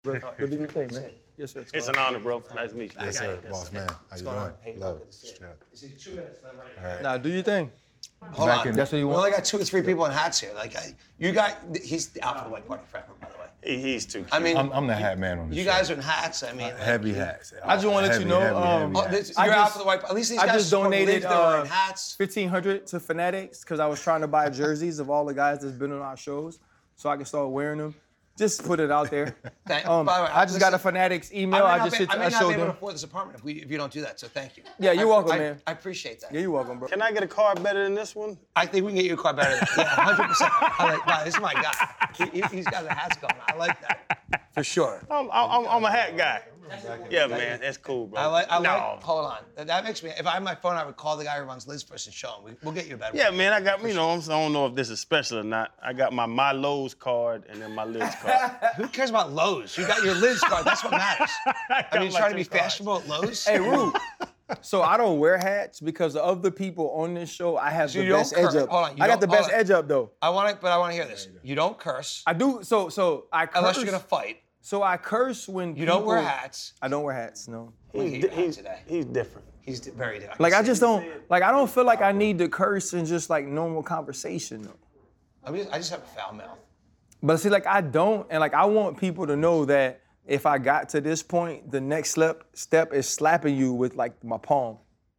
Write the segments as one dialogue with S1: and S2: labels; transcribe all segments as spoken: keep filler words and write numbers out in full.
S1: Bro, what do you think, man? Yes, sir.
S2: It's an honor, bro. Nice to meet you.
S3: Yes, sir. Boss man. How you doing?
S4: Hey,
S3: Love
S4: good
S3: it.
S4: to see you.
S3: Strap.
S4: This is two minutes. then I'm ready.
S3: All right.
S1: Now, do you think?
S4: Hold
S3: Back
S4: on.
S3: in-
S1: That's what you
S4: We
S1: want?
S4: only got two or three people in hats here. Like, I, you got, he's out for the white party forever, by the way.
S2: He, he's too cute.
S4: I mean,
S3: I'm, I'm the hat man on the
S4: you
S3: show.
S4: guys are in hats. I mean, like,
S3: Heavy hats.
S1: I just want to let
S3: Heavy,
S1: you know,
S3: heavy,
S1: um,
S3: heavy
S4: oh,
S3: hats.
S4: this,
S1: I
S4: you're out
S1: just-
S4: for the white. At least these
S1: I
S4: guys
S1: just
S4: support
S1: donated
S4: relief. They were wearing
S1: uh,
S4: hats.
S1: fifteen hundred to Fanatics because I was trying to buy jerseys of all the guys that's been on our shows so I can start wearing them. Just put it out there.
S4: Thank-
S1: Um,
S4: by the way,
S1: I just got a
S4: listen,
S1: Fanatics
S4: I
S1: email.
S4: may
S1: I,
S4: not
S1: just
S4: be,
S1: hit,
S4: I may
S1: I
S4: not
S1: showed
S4: be able to
S1: them.
S4: afford this apartment if, we, if you don't do that, so thank you.
S1: Yeah, you're
S4: I-
S1: welcome,
S4: I,
S1: man.
S4: I appreciate that.
S1: Yeah, you're welcome, bro.
S2: Can I get a car better than this one?
S4: I think we can get you a car better than that. Yeah, one hundred percent. I like, wow, this is my guy. He, he- he's got the hats going. I like that. For sure.
S2: I'm, I'm, I'm a hat guy. Yeah, man, that's cool, bro.
S4: I like, I
S2: no.
S4: like, hold on. That- That makes me, if I had my phone, I would call the guy who runs Liz first and show him. We, we'll get you a better
S2: Yeah,
S4: one.
S2: man, I got, you know, I'm- I don't know if this is special or not. I got my My Lowe's card and then my Liz card.
S4: Who cares about Lowe's? You got your Liz card. That's what matters. I
S2: got
S4: mean, you're
S2: my
S4: trying to be
S2: two cards.
S4: fashionable at Lowe's?
S1: Hey, Rue. So I don't wear hats because of the people on this show. I have
S4: So
S1: the
S4: you don't
S1: best edge
S4: curse-
S1: up.
S4: hold on, you
S1: I got the
S4: don't-
S1: best
S4: hold on.
S1: edge up though.
S4: I want to, but I want to hear this. You don't curse
S1: I do. So so I curse.
S4: unless you're gonna fight.
S1: So I curse when
S4: You don't wear
S1: people-
S4: hats.
S1: I don't wear hats. No.
S4: Look
S2: He's,
S4: at your
S2: di-
S4: hat
S2: he's,
S4: today.
S2: he's different.
S4: He's di- very different.
S1: Like
S4: can
S1: I
S4: see
S1: just
S4: it.
S1: don't like I don't feel like I need to curse in just like normal conversation though.
S4: I, mean, I just have a foul mouth.
S1: But see, like I don't, and like I want people to know that if I got to this point, the next step step is slapping you with like my palm.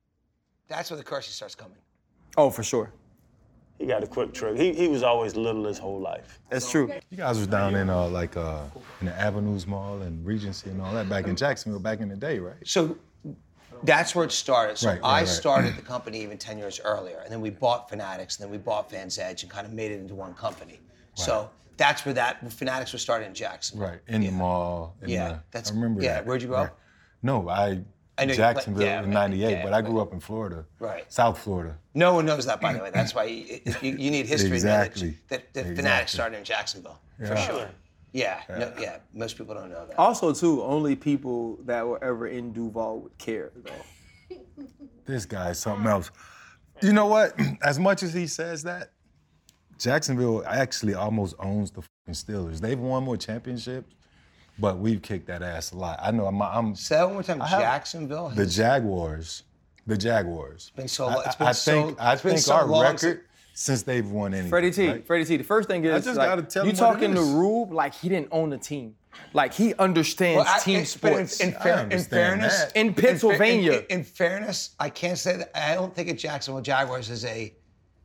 S4: That's where the cursing starts coming.
S1: Oh, for sure.
S2: He got a quick trick. He, he was always little his whole life.
S1: That's true.
S3: You guys was down in uh, like uh, in the Avenues Mall and Regency and all that back in Jacksonville back in the day, right?
S4: So that's where it started. So
S3: Right, right,
S4: I
S3: right.
S4: started the company even ten years earlier, and then we bought Fanatics, and then we bought Fans Edge, and kind of made it into one company. So that's where that Fanatics was started in Jacksonville.
S3: Right, in the mall. in
S4: Yeah,
S3: the-
S4: that's-
S3: I remember
S4: yeah,
S3: that.
S4: where'd you grow up?
S3: Right. No, I,
S4: I know you-
S3: Jacksonville
S4: yeah,
S3: in
S4: right,
S3: ninety-eight,
S4: yeah,
S3: but I grew
S4: but-
S3: up in Florida.
S4: Right.
S3: South Florida.
S4: No one knows that, by the way. That's why you, you, you need history to know
S3: Exactly.
S4: that, that, that
S3: Exactly.
S4: Fanatics started in Jacksonville. For
S3: Yeah.
S4: sure. Yeah, no, yeah. Most people don't know that.
S1: Also, too, only people that were ever in Duval would care, though.
S3: This guy is something else. You know what? As much as he says that, Jacksonville actually almost owns the fucking Steelers. They've won more championships, but we've kicked that ass a lot. I know I'm, I'm
S4: Say that one more time.
S3: I have-
S4: Jacksonville.
S3: the Jaguars. The Jaguars.
S4: been so-
S3: I,
S4: it's been
S3: I
S4: so-
S3: think I
S4: it's been
S3: think
S4: so
S3: our
S4: long
S3: record
S4: since-
S3: since they've won anything.
S1: Freddie T,
S3: right?
S1: Freddie T. The first thing is,
S3: just
S1: like,
S3: gotta tell
S1: you
S3: him what it
S1: talking to
S3: is.
S1: Rube like he didn't own the team. Like he understands
S4: Well, I-
S1: team
S4: it's- but
S1: sports.
S4: In, in,
S3: I
S4: fair, in
S3: understand
S4: fairness,
S3: that.
S1: In
S4: in fa-
S1: Pennsylvania.
S4: In, in fairness, I can't say that. I don't think a Jacksonville Jaguars is a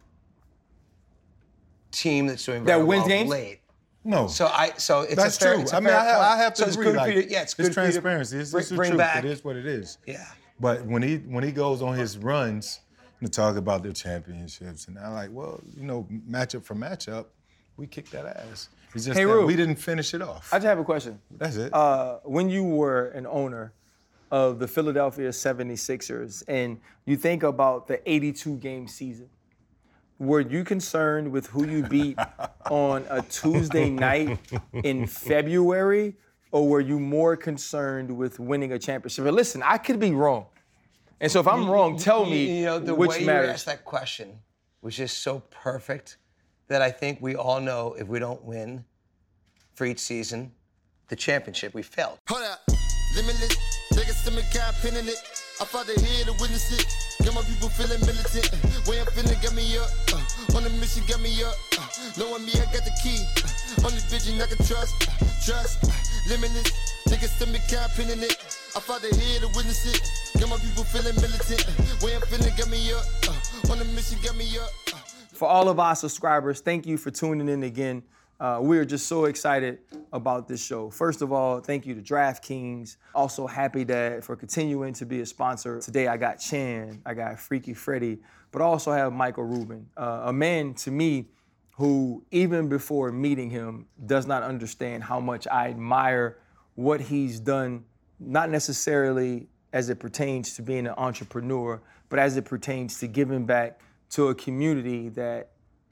S4: team that's doing very
S1: That wins
S4: well
S1: games?
S4: late.
S3: No.
S4: So I, so it's
S3: That's
S4: a fair,
S3: true.
S4: It's a
S3: I mean,
S4: fair
S3: I, have-
S4: point.
S3: I have to
S4: so it's
S3: agree.
S4: good
S3: like,
S4: for you. Yeah, it's good for you to
S3: transparency. It's,
S4: bring,
S3: it's the
S4: bring
S3: truth.
S4: back.
S3: It is what it is.
S4: Yeah.
S3: But when he when he goes on his runs to talk about their championships, and I'm like, well, you know, matchup for matchup, we kicked that ass. It's just
S1: Hey,
S3: that
S1: Rube.
S3: we didn't finish it off.
S1: I just have a question.
S3: That's it.
S1: Uh, when you were an owner of the Philadelphia seventy-sixers and you think about the eighty-two game season, were you concerned with who you beat on a Tuesday night in February, or were you more concerned with winning a championship? And listen, I could be wrong. And so if I'm wrong, tell
S4: You-
S1: me
S4: You know, the
S1: which
S4: way you
S1: matters.
S4: asked that question was just so perfect that I think we all know if we don't win for each season, the championship, we failed.
S5: Hold up, limitless. Take a stomach, got pin in it. I fought the head to witness it. Got my people feeling militant. Way I'm feeling, got me up. Uh, on the mission, got me up. Uh, knowing me, I got the key. Uh, only vision I can trust. Uh, trust. Uh, limitless. Take a stomach, got pin in it. I fought the head to witness it. Got my people feeling militant. Uh, way I'm feeling, got me up. Uh, on the mission, got me up. Uh,
S1: For all of our subscribers, thank you for tuning in again. Uh, we are just so excited about this show. First of all, thank you to DraftKings. Also happy that for continuing to be a sponsor. Today I got Chan, I got Freaky Freddy, but I also have Michael Rubin, uh, a man to me who, even before meeting him, does not understand how much I admire what he's done, not necessarily as it pertains to being an entrepreneur, but as it pertains to giving back to a community that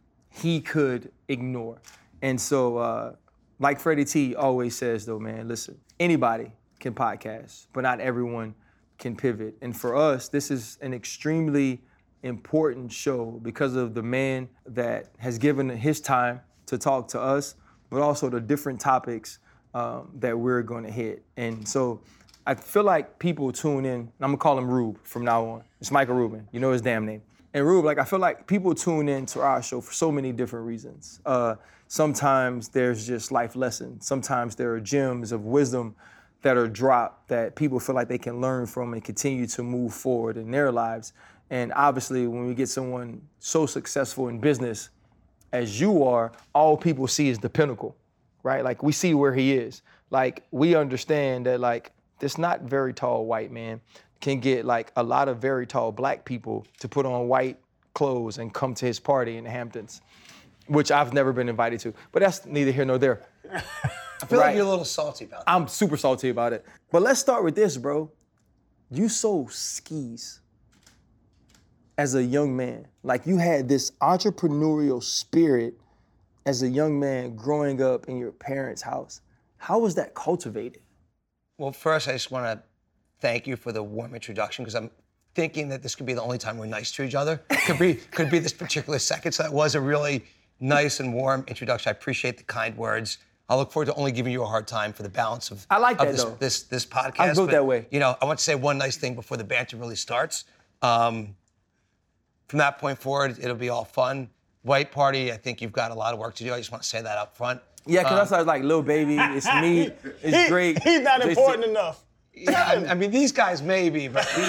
S1: he could ignore. And so, uh, like Freddie T always says, though, man, listen, anybody can podcast, but not everyone can pivot. And for us, this is an extremely important show because of the man that has given his time to talk to us, but also the different topics um, that we're going to hit. And so I feel like people tune in. I'm gonna call him Rube from now on. It's Michael Rubin. You know his damn name. And Rube, like I feel like people tune in to our show for so many different reasons. Uh, sometimes there's just life lessons. Sometimes there are gems of wisdom that are dropped that people feel like they can learn from and continue to move forward in their lives. And obviously, when we get someone so successful in business as you are, all people see is the pinnacle, right? Like, we see where he is. Like, we understand that, like, this not very tall white man can get, like, a lot of very tall black people to put on white clothes and come to his party in the Hamptons, which I've never been invited to. But that's neither here nor there.
S4: I feel
S1: Right.
S4: like you're a little salty about that.
S1: I'm super salty about it. But let's start with this, bro. You sold skis as a young man. Like, you had this entrepreneurial spirit as a young man growing up in your parents' house. How was that cultivated?
S4: Well, first, I just want to thank you for the warm introduction, because I'm thinking that this could be the only time we're nice to each other. Could be, could be this particular second. So that was a really nice and warm introduction. I appreciate the kind words. I look forward to only giving you a hard time for the balance of,
S1: I like
S4: of
S1: that,
S4: this,
S1: though.
S4: this this podcast.
S1: I'm built
S4: But,
S1: that way.
S4: You know, I want to say one nice thing before the banter really starts. Um, from that point forward, it'll be all fun. White Party, I think you've got a lot of work to do. I just want to say that up front.
S1: Yeah, because
S4: Um,
S1: that's why it's like Lil Baby, it's me, it's
S2: He-
S1: Drake.
S2: He's not
S1: J C.
S2: important enough.
S4: Yeah, I, I mean, these guys maybe, but
S2: He's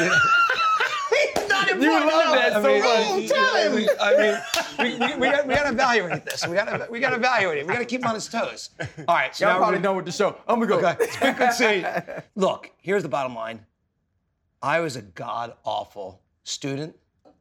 S2: not important
S1: You love that
S2: enough.
S1: so
S4: I mean,
S1: much.
S4: I mean, I mean, we, we, we, got, we got to evaluate this. We got to we got to evaluate it. We got to keep him on his toes. All right, so
S1: Y'all
S4: now
S1: probably
S4: we're
S1: done with the show. I'm gonna go.
S4: Okay, it's been good seeing you. Look, here's the bottom line. I was a god-awful student.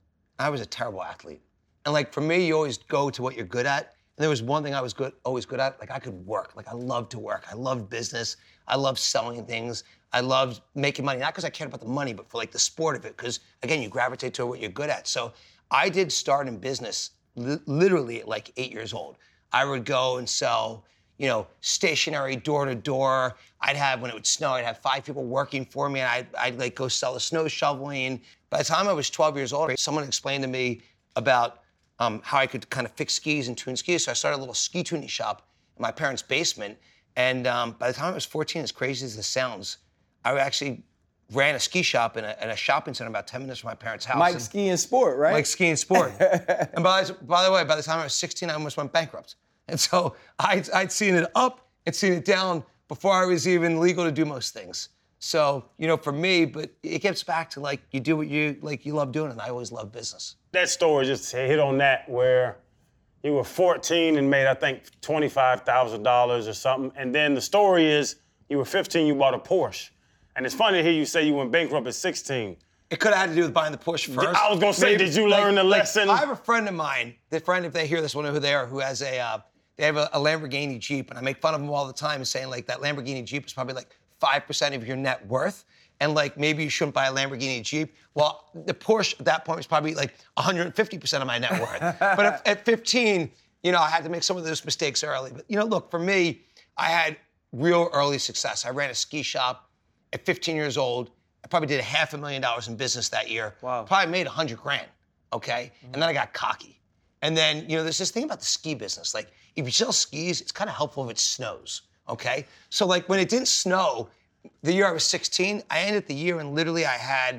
S4: I was a terrible athlete. And like, for me, you always go to what you're good at. And there was one thing I was good, always good at. Like, I could work. Like, I loved to work. I loved business. I loved selling things. I loved making money, not because I cared about the money, but for like the sport of it. Because again, you gravitate to what you're good at. So I did start in business li- literally at like eight years old. I would go and sell, you know, stationery door to door. I'd have, when it would snow, I'd have five people working for me, and I'd, I'd like go sell the snow shoveling. By the time I was twelve years old, someone explained to me about um, how I could kind of fix skis and tune skis. So I started a little ski tuning shop in my parents' basement. And um, by the time I was fourteen, as crazy as this sounds, I actually ran a ski shop in a, in a shopping center about ten minutes from my parents' house.
S1: Mike
S4: And-
S1: Ski and Sport, right?
S4: like skiing sport. And by, by the way, by the time I was sixteen, I almost went bankrupt. And so I'd, I'd seen it up and seen it down before I was even legal to do most things. So, you know, for me, but it gets back to like, you do what you, like you love doing, and I always love business.
S2: That story just hit on that, where you were fourteen and made, I think, twenty-five thousand dollars or something. And then the story is you were fifteen, you bought a Porsche. And it's funny to hear you say you went bankrupt at sixteen.
S4: It could have had to do with buying the Porsche first.
S2: I was gonna say, did you learn the lesson?
S4: I have a friend of mine, the friend, if they hear this, will know who they are, who has a, uh, they have a, a Lamborghini Jeep, and I make fun of them all the time, saying like that Lamborghini Jeep is probably like five percent of your net worth, and like maybe you shouldn't buy a Lamborghini Jeep. Well, the Porsche at that point was probably like one hundred fifty percent of my net worth. But at, at fifteen, you know, I had to make some of those mistakes early. But you know, look, for me, I had real early success. I ran a ski shop at fifteen years old. I probably did a half a million dollars in business that year.
S1: Wow.
S4: Probably made a hundred grand, okay? Mm-hmm. And then I got cocky. And then, you know, there's this thing about the ski business. Like, if you sell skis, it's kind of helpful if it snows, okay? So, like, when it didn't snow, the year I was sixteen, I ended the year and literally I had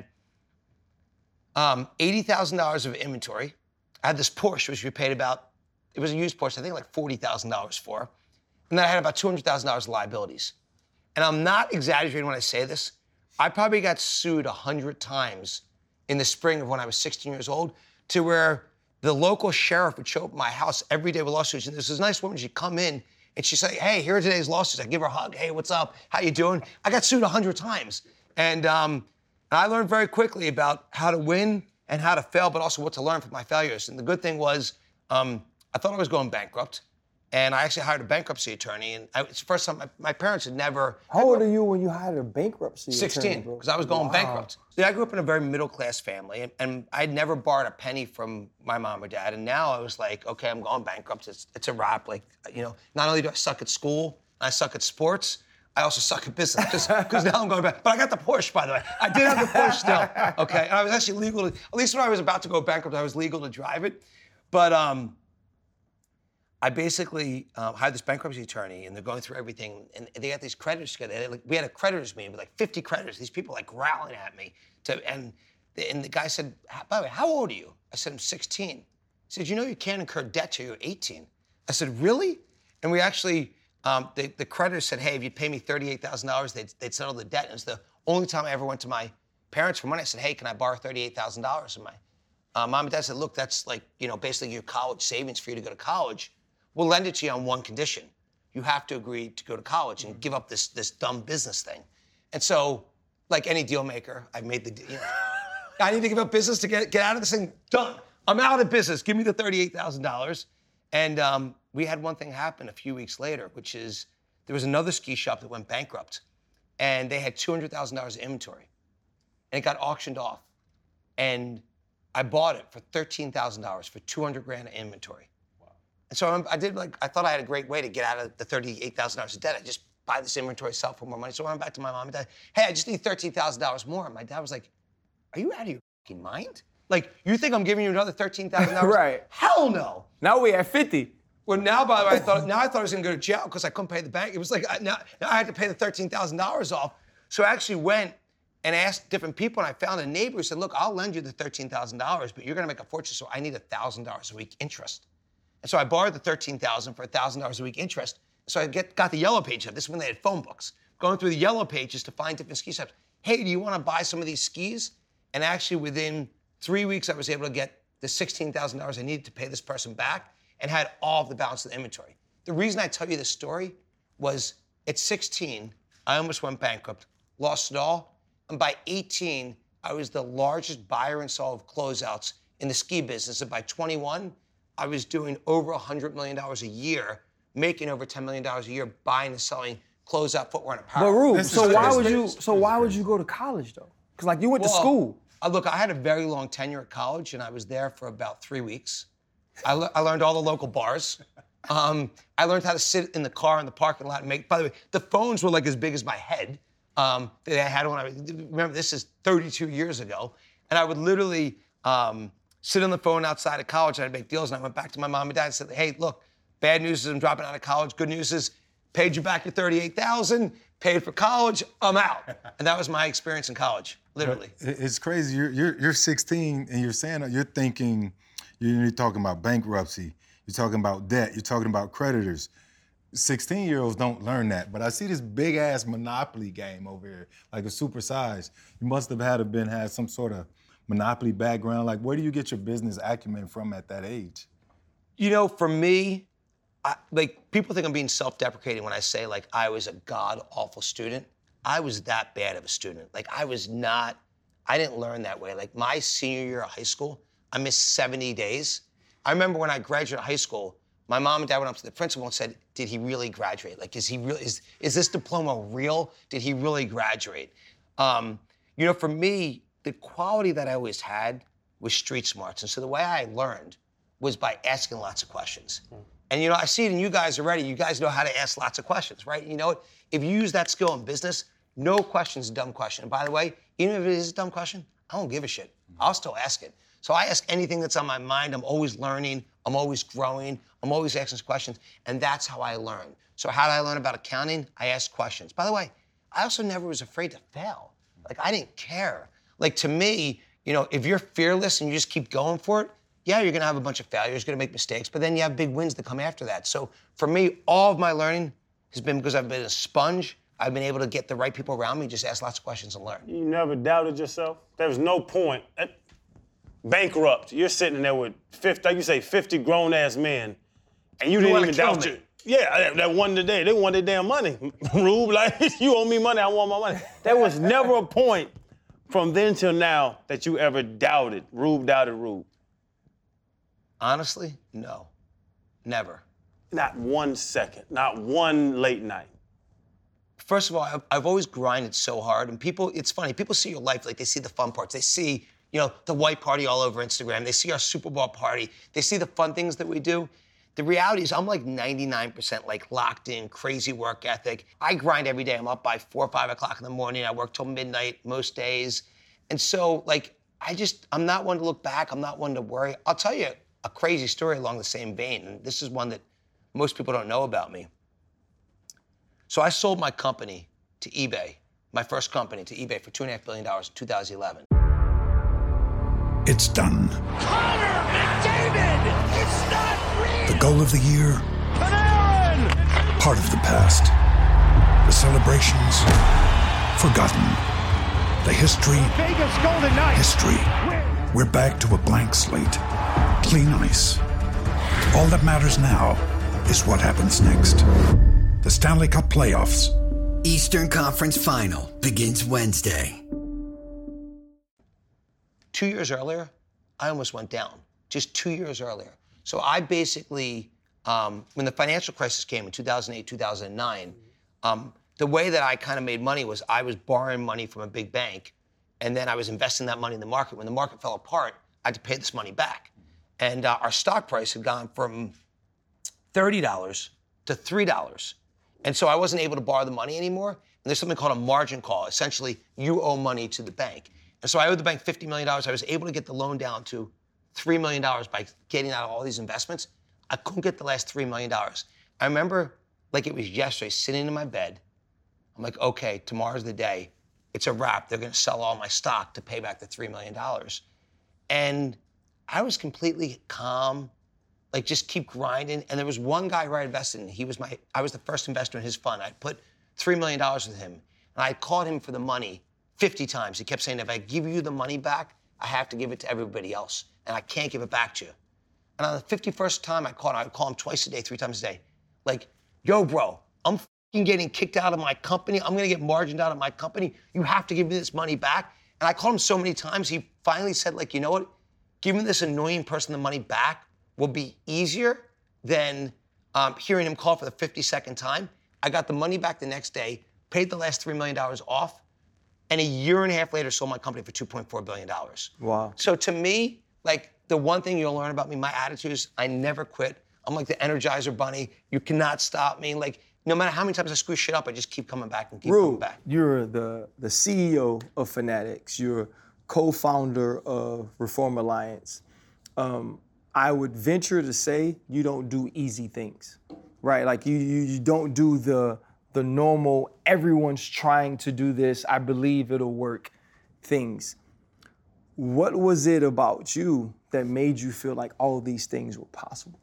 S4: um, eighty thousand dollars of inventory. I had this Porsche, which we paid about, it was a used Porsche, I think like forty thousand dollars for. And then I had about two hundred thousand dollars of liabilities. And I'm not exaggerating when I say this. I probably got sued one hundred times in the spring of when I was sixteen years old, to where the local sheriff would show up at my house every day with lawsuits. And there's this nice woman, she'd come in and she'd say, hey, here are today's lawsuits. I'd give her a hug. Hey, what's up? How you doing? I got sued one hundred times. And, um, and I learned very quickly about how to win and how to fail, but also what to learn from my failures. And the good thing was, um, I thought I was going bankrupt. And I actually hired a bankruptcy attorney. And I, it's the first time, my, my parents had never.
S1: How old are you when you hired a bankruptcy
S4: sixteen,
S1: attorney,
S4: because I was going
S1: Wow.
S4: bankrupt. See, I grew up in a very middle-class family, and, and I'd never borrowed a penny from my mom or dad. And now I was like, okay, I'm going bankrupt. It's, it's a wrap. Like, you know, not only do I suck at school, I suck at sports, I also suck at business, because now I'm going back. But I got the Porsche, by the way. I did have the Porsche still, okay? And I was actually legal to, at least when I was about to go bankrupt, I was legal to drive it. But um, I basically um, hired this bankruptcy attorney, and they're going through everything, and they got these creditors together. They had, like, we had a creditors meeting with like fifty creditors. These people like growling at me, to, and the, and the guy said, "By the way, how old are you?" I said, "I'm sixteen." He said, "You know you can't incur debt till you're eighteen." I said, "Really?" And we actually, um, the, the creditors said, "Hey, if you pay me thirty-eight thousand dollars, they'd, they'd settle the debt." And it's the only time I ever went to my parents for money. I said, "Hey, can I borrow thirty-eight thousand dollars?" And my uh, mom and dad said, "Look, that's like, you know, basically your college savings for you to go to college. We'll lend it to you on one condition. You have to agree to go to college and give up this this dumb business thing." And so, like any deal maker, I made the, you know, I need to give up business to get, get out of this thing. Done. I'm out of business. Give me the thirty-eight thousand dollars. And um, we had one thing happen a few weeks later, which is there was another ski shop that went bankrupt, and they had two hundred thousand dollars of inventory, and it got auctioned off. And I bought it for thirteen thousand dollars for two hundred grand of inventory. And so I did like, I thought I had a great way to get out of the thirty-eight thousand dollars of debt. I just buy this inventory, sell for more money. So I went back to my mom and dad, "Hey, I just need thirteen thousand dollars more." And my dad was like, "Are you out of your fucking mind? Like, you think I'm giving you another thirteen thousand dollars?
S1: Right.
S4: Hell no."
S1: Now we at fifty.
S4: Well, now, by the way, I thought, now I thought I was gonna go to jail because I couldn't pay the bank. It was like, I, now, now I had to pay the thirteen thousand dollars off. So I actually went and asked different people, and I found a neighbor who said, "Look, I'll lend you the thirteen thousand dollars, but you're gonna make a fortune, so I need one thousand dollars a week interest." And so I borrowed the thirteen thousand dollars for one thousand dollars a week interest. So I get, got the yellow page. This is when they had phone books. Going through the yellow pages to find different ski shops. "Hey, do you want to buy some of these skis?" And actually within three weeks, I was able to get the sixteen thousand dollars I needed to pay this person back and had all of the balance of the inventory. The reason I tell you this story was at sixteen, I almost went bankrupt, lost it all. And by eighteen, I was the largest buyer and seller of closeouts in the ski business. And by twenty-one, I was doing over one hundred million dollars a year, making over ten million dollars a year, buying and selling closeout footwear and apparel.
S1: But Rube,
S3: This
S1: so
S3: is
S1: why
S3: crazy.
S1: would you? So why would you go to college though? Because like you went to
S4: Well,
S1: school.
S4: Uh, look, I had a very long tenure at college, and I was there for about three weeks. I, le- I learned all the local bars. Um, I learned how to sit in the car in the parking lot and make. By the way, the phones were like as big as my head um, that I had when I was. Remember, this is thirty-two years ago, and I would literally um, sit on the phone outside of college and I'd make deals. And I went back to my mom and dad and said, "Hey, look, bad news is I'm dropping out of college. Good news is paid you back your thirty-eight thousand dollars, paid for college, I'm out." And that was my experience in college, literally.
S3: It- It's crazy. You're, you're, you're sixteen and you're saying, you're thinking, you're talking about bankruptcy, you're talking about debt, you're talking about creditors. sixteen-year-olds don't learn that, but I see this big-ass Monopoly game over here, like a supersize. You must have had to been had some sort of Monopoly background. Like, where do you get your business acumen from at that age?
S4: You know, for me, I, like people think I'm being self-deprecating when I say like I was a god-awful student. I was that bad of a student. Like I was not, I didn't learn that way. Like my senior year of high school, I missed seventy days. I remember when I graduated high school, my mom and dad went up to the principal and said, "Did he really graduate? Like, is he really, is, is this diploma real? Did he really graduate?" Um, you know, for me, the quality that I always had was street smarts. And so the way I learned was by asking lots of questions. Mm. And you know, I see it in you guys already. You guys know how to ask lots of questions, right? You know what? If you use that skill in business, no question's a dumb question. And by the way, even if it is a dumb question, I don't give a shit. I'll still ask it. So I ask anything that's on my mind. I'm always learning. I'm always growing. I'm always asking questions. And that's how I learn. So how did I learn about accounting? I asked questions. By the way, I also never was afraid to fail. Like, I didn't care. Like, to me, you know, if you're fearless and you just keep going for it, yeah, you're gonna have a bunch of failures, you're gonna make mistakes, but then you have big wins that come after that. So for me, all of my learning has been because I've been a sponge. I've been able to get the right people around me, just ask lots of questions and learn.
S2: You never doubted yourself? There was no point. At bankrupt, you're sitting there with fifty, like you say, fifty grown-ass men, and you, you didn't even doubt
S4: me.
S2: you. Yeah, that, that won today. They want their damn money. Rube, like, you owe me money, I want my money. There was never a point from then till now that you ever doubted. Rube doubted Rube.
S4: Honestly, no, never.
S2: Not one second, not one late night.
S4: First of all, I've, I've always grinded so hard, and people, it's funny, people see your life like they see the fun parts. They see, you know, the white party all over Instagram. They see our Super Bowl party. They see the fun things that we do. The reality is I'm like ninety-nine percent like locked in, crazy work ethic. I grind every day. I'm up by four or five o'clock in the morning. I work till midnight most days. And so like, I just, I'm not one to look back. I'm not one to worry. I'll tell you a crazy story along the same vein. And this is one that most people don't know about me. So I sold my company to eBay, my first company to eBay for two and a half billion dollars in two thousand eleven.
S6: It's done.
S7: Connor McDavid! It's not real!
S6: The goal of the year,
S7: Panarin!
S6: part of the past. The celebrations, forgotten. The history,
S7: Vegas Golden Knights!
S6: history. We're back to a blank slate. Clean ice. All that matters now is what happens next. The Stanley Cup playoffs.
S8: Eastern Conference Final begins Wednesday.
S4: Two years earlier, I almost went down. Just two years earlier. So I basically, um, when the financial crisis came in two thousand eight, two thousand nine, um, the way that I kind of made money was I was borrowing money from a big bank, and then I was investing that money in the market. When the market fell apart, I had to pay this money back. And uh, our stock price had gone from thirty dollars to three dollars. And so I wasn't able to borrow the money anymore. And there's something called a margin call. Essentially, you owe money to the bank. And so I owed the bank fifty million dollars. I was able to get the loan down to three million dollars by getting out of all these investments. I couldn't get the last three million dollars. I remember like it was yesterday, sitting in my bed. I'm like, okay, tomorrow's the day. It's a wrap. They're going to sell all my stock to pay back the three million dollars. And I was completely calm, like just keep grinding. And there was one guy who I invested in. He was my, I was the first investor in his fund. I put three million dollars with him. And I called him for the money fifty times. He kept saying, if I give you the money back, I have to give it to everybody else. And I can't give it back to you. And on the fifty-first time I called him, I would call him twice a day, three times a day. Like, yo, bro, I'm f***ing getting kicked out of my company. I'm gonna get margined out of my company. You have to give me this money back. And I called him so many times, he finally said, like, you know what? Giving this annoying person the money back will be easier than um, hearing him call for the fifty-second time. I got the money back the next day, paid the last three million dollars off, and a year and a half later sold my company for two point four billion dollars.
S1: Wow.
S4: So to me, like, the one thing you'll learn about me, my attitude is I never quit. I'm like the Energizer Bunny. You cannot stop me. Like, no matter how many times I screw shit up, I just keep coming back and keep
S1: Rube,
S4: coming back.
S1: You're the, the C E O of Fanatics. You're co-founder of Reform Alliance. Um, I would venture to say you don't do easy things, right? Like you, you, you don't do the, the normal, everyone's trying to do this, I believe it'll work things. What was it about you that made you feel like all these things were possible?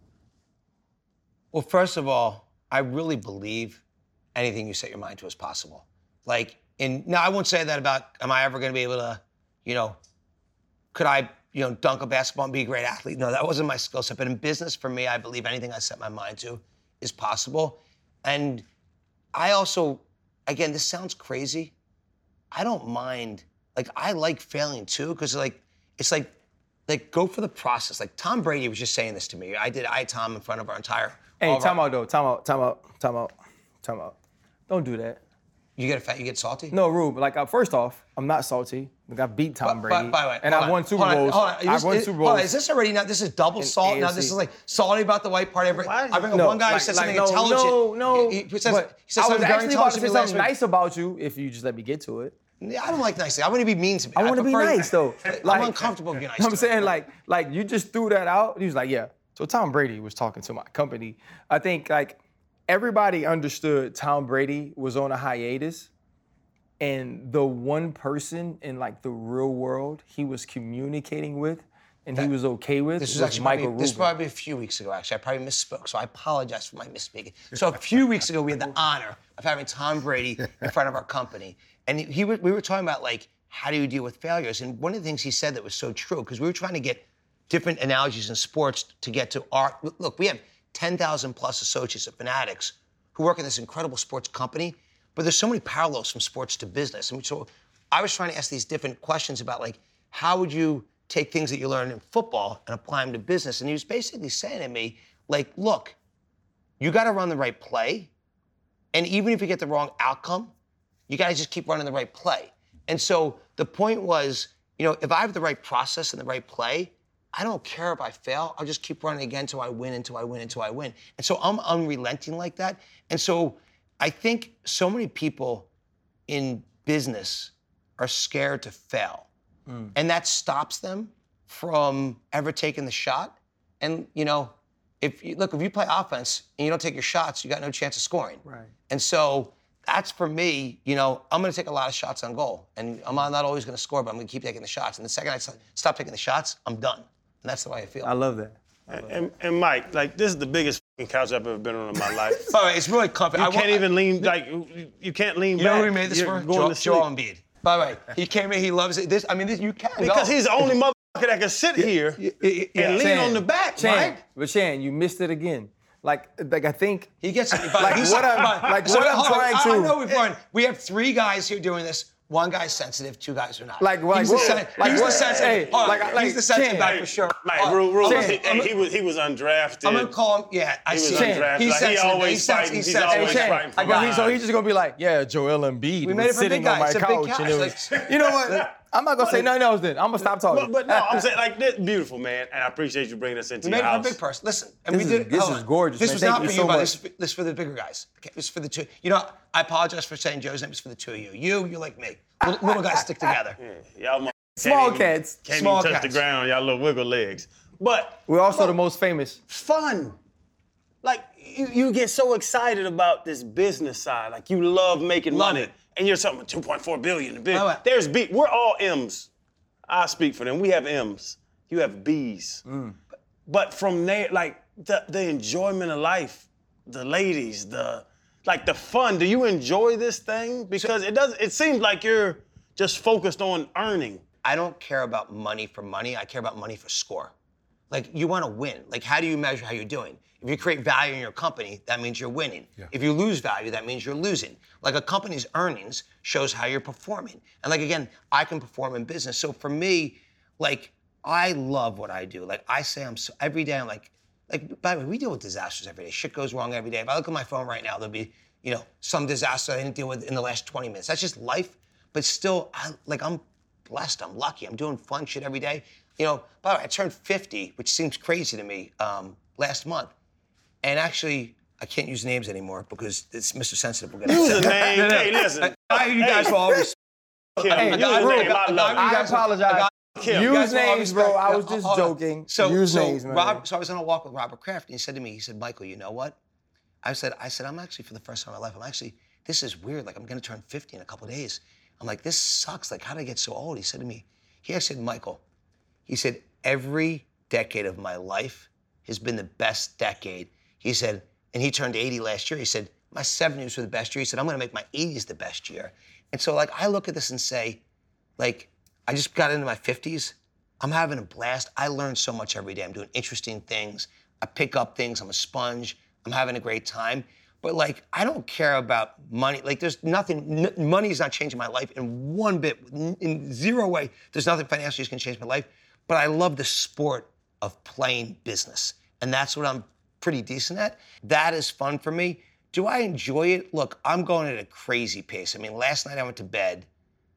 S4: Well, first of all, I really believe anything you set your mind to is possible. Like, in, now I won't say that about, am I ever gonna be able to, you know, could I, you know, dunk a basketball and be a great athlete? No, that wasn't my skill set. But in business, for me, I believe anything I set my mind to is possible. And I also, again, this sounds crazy. I don't mind, like, I like failing too, because like, it's like, like, go for the process. Like, Tom Brady was just saying this to me. I did I, Tom, in front of our entire...
S1: Hey, time out though, time out, time out, time out, time out. Don't do that.
S4: You get fat, you get salty?
S1: No, Rube, like, uh, first off, I'm not salty. Like, I beat Tom
S4: By-
S1: Brady.
S4: by the way,
S1: and
S4: hold
S1: I
S4: on,
S1: won Super
S4: hold on,
S1: Bowls.
S4: hold on.
S1: I
S4: Is-
S1: won
S4: is-
S1: Super
S4: hold on,
S1: Bowls.
S4: Is this already now? This is double
S1: In
S4: salt. Now
S1: A F C.
S4: this is like salty about the white part. Every,
S2: Why?
S4: I bring up
S1: No,
S4: one guy
S1: like-
S4: who said
S1: like,
S4: something
S1: no,
S4: intelligent.
S1: No, no,
S4: He, he says,
S1: but
S4: he says
S1: I was
S4: something very
S1: actually about to
S4: intelligent
S1: say
S4: to me last
S1: something
S4: week.
S1: nice about you if you just let me get to it.
S4: Yeah, I don't like nice things. I want to be mean to me.
S1: I want to be
S4: prefer-
S1: nice though.
S4: I'm uncomfortable being nice.
S1: I'm
S4: to
S1: saying
S4: him.
S1: like, like you just threw that out. He was like, yeah. So Tom Brady was talking to my company. I think like everybody understood Tom Brady was on a hiatus, and the one person in like the real world he was communicating with and he was okay with
S4: This
S1: was,
S4: was actually
S1: Michael
S4: probably, this was
S1: Rubin.
S4: probably a few weeks ago, actually. I probably misspoke, so I apologize for my misspeaking. So a few weeks ago, we had the honor of having Tom Brady in front of our company. And he, he, we were talking about, like, how do you deal with failures? And one of the things he said that was so true, because we were trying to get different analogies in sports to get to our, look, we have ten thousand plus associates at Fanatics who work in this incredible sports company, but there's so many parallels from sports to business. And so I was trying to ask these different questions about, like, how would you take things that you learn in football and apply them to business? And he was basically saying to me, like, look, you got to run the right play. And even if you get the wrong outcome, you got to just keep running the right play. And so the point was, you know, if I have the right process and the right play, I don't care if I fail. I'll just keep running again until I win, until I win, until I win. And so I'm unrelenting like that. And so I think so many people in business are scared to fail. And that stops them from ever taking the shot. And, you know, if you look, if you play offense and you don't take your shots, you got no chance of scoring.
S1: Right.
S4: And so that's for me, you know, I'm going to take a lot of shots on goal. And I'm not always going to score, but I'm going to keep taking the shots. And the second I stop taking the shots, I'm done. And that's the way I feel.
S1: I love that.
S2: And, and, and Mike, like, this is the biggest fucking couch I've ever been on in my life.
S4: All right, it's really comfy.
S2: You
S4: I
S2: can't
S4: want,
S2: even lean, like, you- you can't lean
S4: You
S2: back.
S4: know who we made this
S2: You're
S4: for?
S2: going
S4: Joel,
S2: to sleep.
S4: Joel Embiid. By the way, he came in, he loves it. This, I mean, this, you can
S2: Because
S4: go.
S2: he's the only motherfucker that can sit here
S4: yeah,
S2: and
S4: yeah.
S2: lean
S1: Chan,
S2: on the back,
S1: Chan,
S2: right?
S1: But Chan, you missed it again. Like, like I think
S4: He gets it.
S1: Like
S4: he's-
S1: what I'm-
S4: but-
S1: like
S4: so
S1: what I'm
S4: hold on,
S1: trying
S4: I,
S1: to-
S4: I know we've run. We have three guys here doing this. One guy's sensitive, two guys are not.
S1: Like, like
S4: he's the,
S1: what-
S4: sen-
S1: like
S4: he's
S1: what-
S4: the sensitive.
S1: hey,
S4: Hold on,
S1: like- like
S4: he's the sensitive
S1: Chan.
S4: guy for sure.
S2: Mike,
S4: Hold on,
S2: rule, rule,
S4: hold on.
S2: he,
S4: I'm,
S2: hey, he was he was undrafted.
S4: I'm gonna call him. Yeah, I
S2: He was
S4: see.
S2: undrafted.
S4: He's
S2: Like, he
S4: sensitive.
S2: always
S4: he's sensitive.
S2: fighting.
S4: He's
S2: He's
S4: sensitive.
S2: always
S4: Chan,
S2: fighting for
S4: I
S1: But
S4: got
S1: he,
S4: it.
S1: so he's just gonna be like, yeah, Joel Embiid
S4: We
S1: was
S4: made it for
S1: sitting
S4: big
S1: on my
S4: guys. It's a big
S1: couch,
S4: couch.
S1: and it was,
S4: Like-
S1: you know what? I'm not gonna say nothing else. Then I'm gonna stop talking.
S2: But, but no, I'm saying, like, this beautiful, man, and I appreciate you bringing us into
S4: We made
S2: your
S4: it for a
S2: house.
S4: big person. Listen, and
S1: This
S4: we
S1: is-
S4: did.
S1: this
S4: hold
S1: is
S4: on.
S1: gorgeous,
S4: This
S1: man.
S4: was
S1: Thank
S4: not
S1: you
S4: for
S1: so
S4: you, but
S1: much.
S4: this, this is for the bigger guys. Okay, this is for the two. You know, I apologize for saying Joe's name. It's for the two of you. You, you're like me. Little, little guys stick together.
S2: Yeah, y'all motherfuckers
S1: Small
S2: can't
S1: cats.
S2: Even, can't
S4: Small
S2: even touch
S4: cats.
S2: the ground. Y'all little wiggle legs. But
S1: We're also
S2: look,
S1: the most famous.
S2: fun. Like, you, you get so excited about this business side. Like, you love making
S4: Love
S2: money.
S4: it.
S2: And you're something two point four billion. Big.
S4: Love it.
S2: There's B. We're all M's. I speak for them. We have M's. You have B's.
S1: Mm.
S2: But from there, like, the, the enjoyment of life, the ladies, the, like, the fun. Do you enjoy this thing? Because it does. It seems like you're just focused on earning.
S4: I don't care about money for money. I care about money for score. Like, you want to win. Like, how do you measure how you're doing? If you create value in your company, that means you're winning.
S3: Yeah.
S4: If you lose value, that means you're losing. Like, a company's earnings shows how you're performing. And like, again, I can perform in business. So for me, like, I love what I do. Like, I say I'm so, every day I'm like, like, by the way, we deal with disasters every day. Shit goes wrong every day. If I look at my phone right now, there'll be, you know, some disaster I didn't deal with in the last twenty minutes. That's just life. But still, I, like, I'm blessed. I'm lucky. I'm doing fun shit every day. You know, by the way, I turned fifty, which seems crazy to me, um, last month. And actually, I can't use names anymore because it's Mister Sensitive. We'll get
S2: Use a
S4: upset.
S2: name. Hey, listen.
S4: I, you guys will always.
S2: Kim,
S1: Hey,
S2: use
S1: you
S2: a
S1: rude.
S2: name. I love it.
S1: I
S4: guys-
S1: apologize.
S4: I got-
S2: Kim,
S4: you
S1: Use
S4: guys will all
S1: names, bro.
S4: respect-
S1: I was
S4: no,
S1: just
S4: hold on.
S1: joking.
S4: So,
S1: Use
S4: so
S1: names, man.
S4: Rob, so I was on a walk with Robert Kraft, and he said to me, he said, Michael, you know what? I said, I said, I'm actually, for the first time in my life, I'm actually, this is weird. Like, I'm going to turn fifty in a couple of days. I'm like, this sucks. Like, how did I get so old? He said to me, he actually said, Michael, he said, every decade of my life has been the best decade. He said, and he turned eighty last year. He said, my seventies were the best year. He said, I'm going to make my eighties the best year. And so, like, I look at this and say, like, I just got into my fifties. I'm having a blast. I learn so much every day. I'm doing interesting things. I pick up things. I'm a sponge. I'm having a great time. But, like, I don't care about money. Like, there's nothing, n- money is not changing my life in one bit. In, in zero way, there's nothing financially that's gonna change my life. But I love the sport of playing business. And that's what I'm pretty decent at. That is fun for me. Do I enjoy it? Look, I'm going at a crazy pace. I mean, last night I went to bed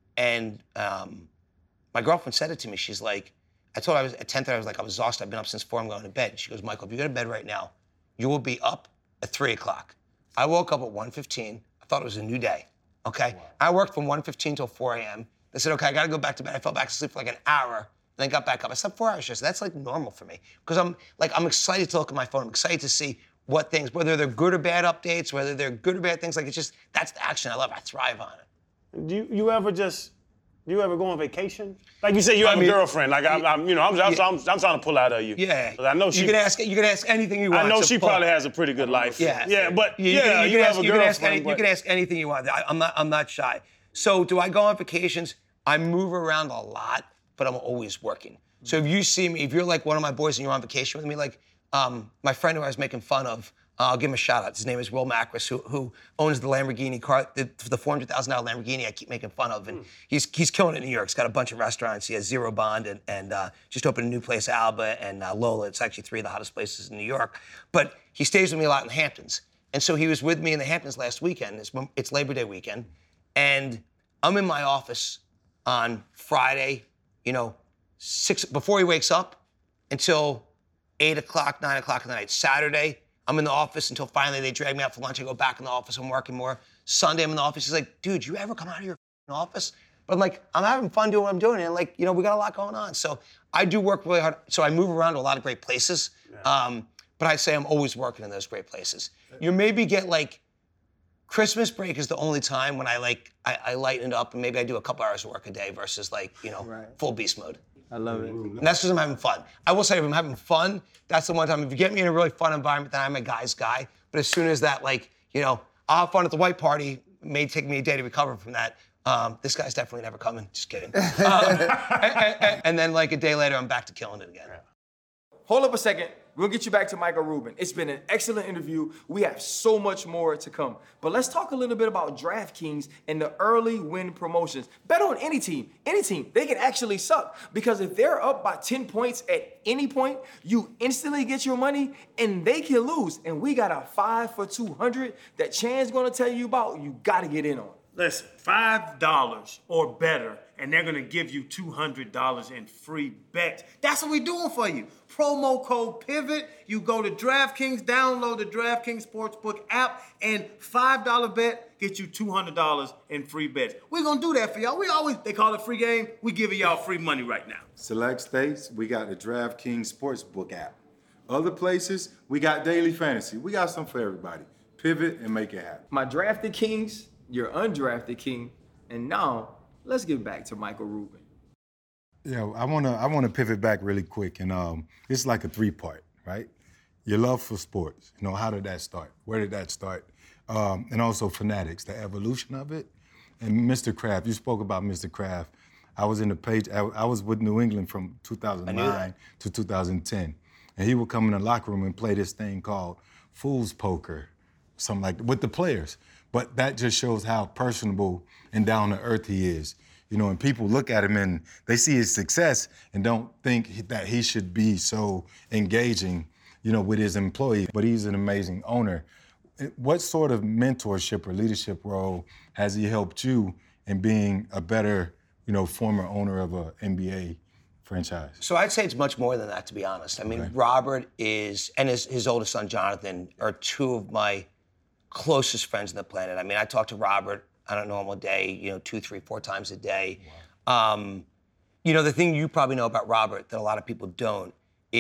S4: and um, my girlfriend said it to me. She's like, I told her I was at ten thirty, I was like, I was exhausted. I've been up since four, I'm going to bed. She goes, Michael, if you go to bed right now, you will be up at three o'clock. I woke up at one fifteen. I thought it was a new day, okay? Wow. I worked from one fifteen till four a.m. They said, okay, I gotta go back to bed. I fell back to sleep for like an hour, and then got back up. I slept four hours yesterday. That's like normal for me. Because I'm like, I'm excited to look at my phone. I'm excited to see what things, whether they're good or bad updates, whether they're good or bad things. Like, it's just, that's the action I love. I thrive on it.
S2: Do you, you ever just, do you ever go on vacation? Like you said, you
S4: I
S2: have
S4: mean,
S2: a girlfriend. Like, I'm, I'm you know, I'm, I'm,
S4: yeah.
S2: I'm, I'm trying to pull out of you.
S4: Yeah.
S2: 'Cause I know she,
S4: You can ask, you can ask anything you want.
S2: I know
S4: to
S2: she
S4: pull.
S2: probably has a pretty good life.
S4: Yeah.
S2: Yeah, but
S4: You,
S2: yeah,
S4: you,
S2: you,
S4: can
S2: have
S4: ask,
S2: a
S4: you, can ask
S2: girlfriend.
S4: any,
S2: but-
S4: you can ask anything you want. I, I'm not, I'm not shy. So do I go on vacations? I move around a lot, but I'm always working. So if you see me, if you're like one of my boys and you're on vacation with me, like um, my friend who I was making fun of, uh, I'll give him a shout out. His name is Will Macris, who, who owns the Lamborghini car, the, the four hundred thousand dollars Lamborghini I keep making fun of. And mm. he's he's killing it in New York. He's got a bunch of restaurants. He has Zero Bond and, and uh, just opened a new place, Alba and uh, Lola. It's actually three of the hottest places in New York. But he stays with me a lot in the Hamptons. And so he was with me in the Hamptons last weekend. It's, it's Labor Day weekend. And I'm in my office on Friday, you know, six before he wakes up until eight o'clock, nine o'clock in the night. Saturday, I'm in the office until finally they drag me out for lunch. I go back in the office. I'm working more. Sunday, I'm in the office. He's like, dude, you ever come out of your office? But I'm like, I'm having fun doing what I'm doing. And like, you know, we got a lot going on. So I do work really hard. So I move around to a lot of great places. Yeah. Um, but I'd say I'm always working in those great places. You maybe get like, Christmas break is the only time when I like, I, I lighten it up and maybe I do a couple hours of work a day versus like, you know,
S1: Right.
S4: full beast mode.
S1: I love it.
S4: And that's because I'm having fun. I will say if I'm having fun, that's the one time, if you get me in a really fun environment, then I'm a guy's guy. But as soon as that, like, you know, I'll have fun at the white party, it may take me a day to recover from that. Um, this guy's definitely never coming, just kidding. um, and, and, and then like a day later, I'm back to killing it again.
S1: Hold up a second. We'll get you back to Michael Rubin. It's been an excellent interview. We have so much more to come. But let's talk a little bit about DraftKings and the early win promotions. Bet on any team, any team. They can actually suck. Because if they're up by ten points at any point, you instantly get your money and they can lose. And we got a five for two hundred that Chan's gonna tell you about. You gotta get in on.
S9: Listen, five dollars or better, and they're gonna give you two hundred dollars in free bets. That's what we're doing for you. Promo code PIVOT. You go to DraftKings, download the DraftKings Sportsbook app, and five dollar bet gets you two hundred dollars in free bets. We're gonna do that for y'all. We always, they call it free game. We giving y'all free money right now.
S3: Select states, we got the DraftKings Sportsbook app. Other places, we got daily fantasy. We got something for everybody. Pivot and make it happen.
S1: My drafted kings, your undrafted king. And now, let's get back to Michael Rubin.
S3: Yeah, I wanna I wanna pivot back really quick, and um, it's like a three-part, right? Your love for sports. You know, how did that start? Where did that start? Um, and also Fanatics, the evolution of it. And Mister Kraft, you spoke about Mister Kraft. I was in the page. I, I was with New England from two thousand nine to two thousand ten, and he would come in the locker room and play this thing called Fool's Poker, something like that, with the players. But that just shows how personable and down to earth he is. You know, and people look at him and they see his success and don't think that he should be so engaging, you know, with his employees. But he's an amazing owner. What sort of mentorship or leadership role has he helped you in being a better, you know, former owner of a N B A franchise?
S4: So I'd say it's much more than that, to be honest. I mean,
S3: Okay.
S4: Robert is, and his, his oldest son, Jonathan, are two of my closest friends on the planet. I mean, I talk to Robert on a normal day, you know, two, three, four times a day. Wow. Um, you know, the thing you probably know about Robert that a lot of people don't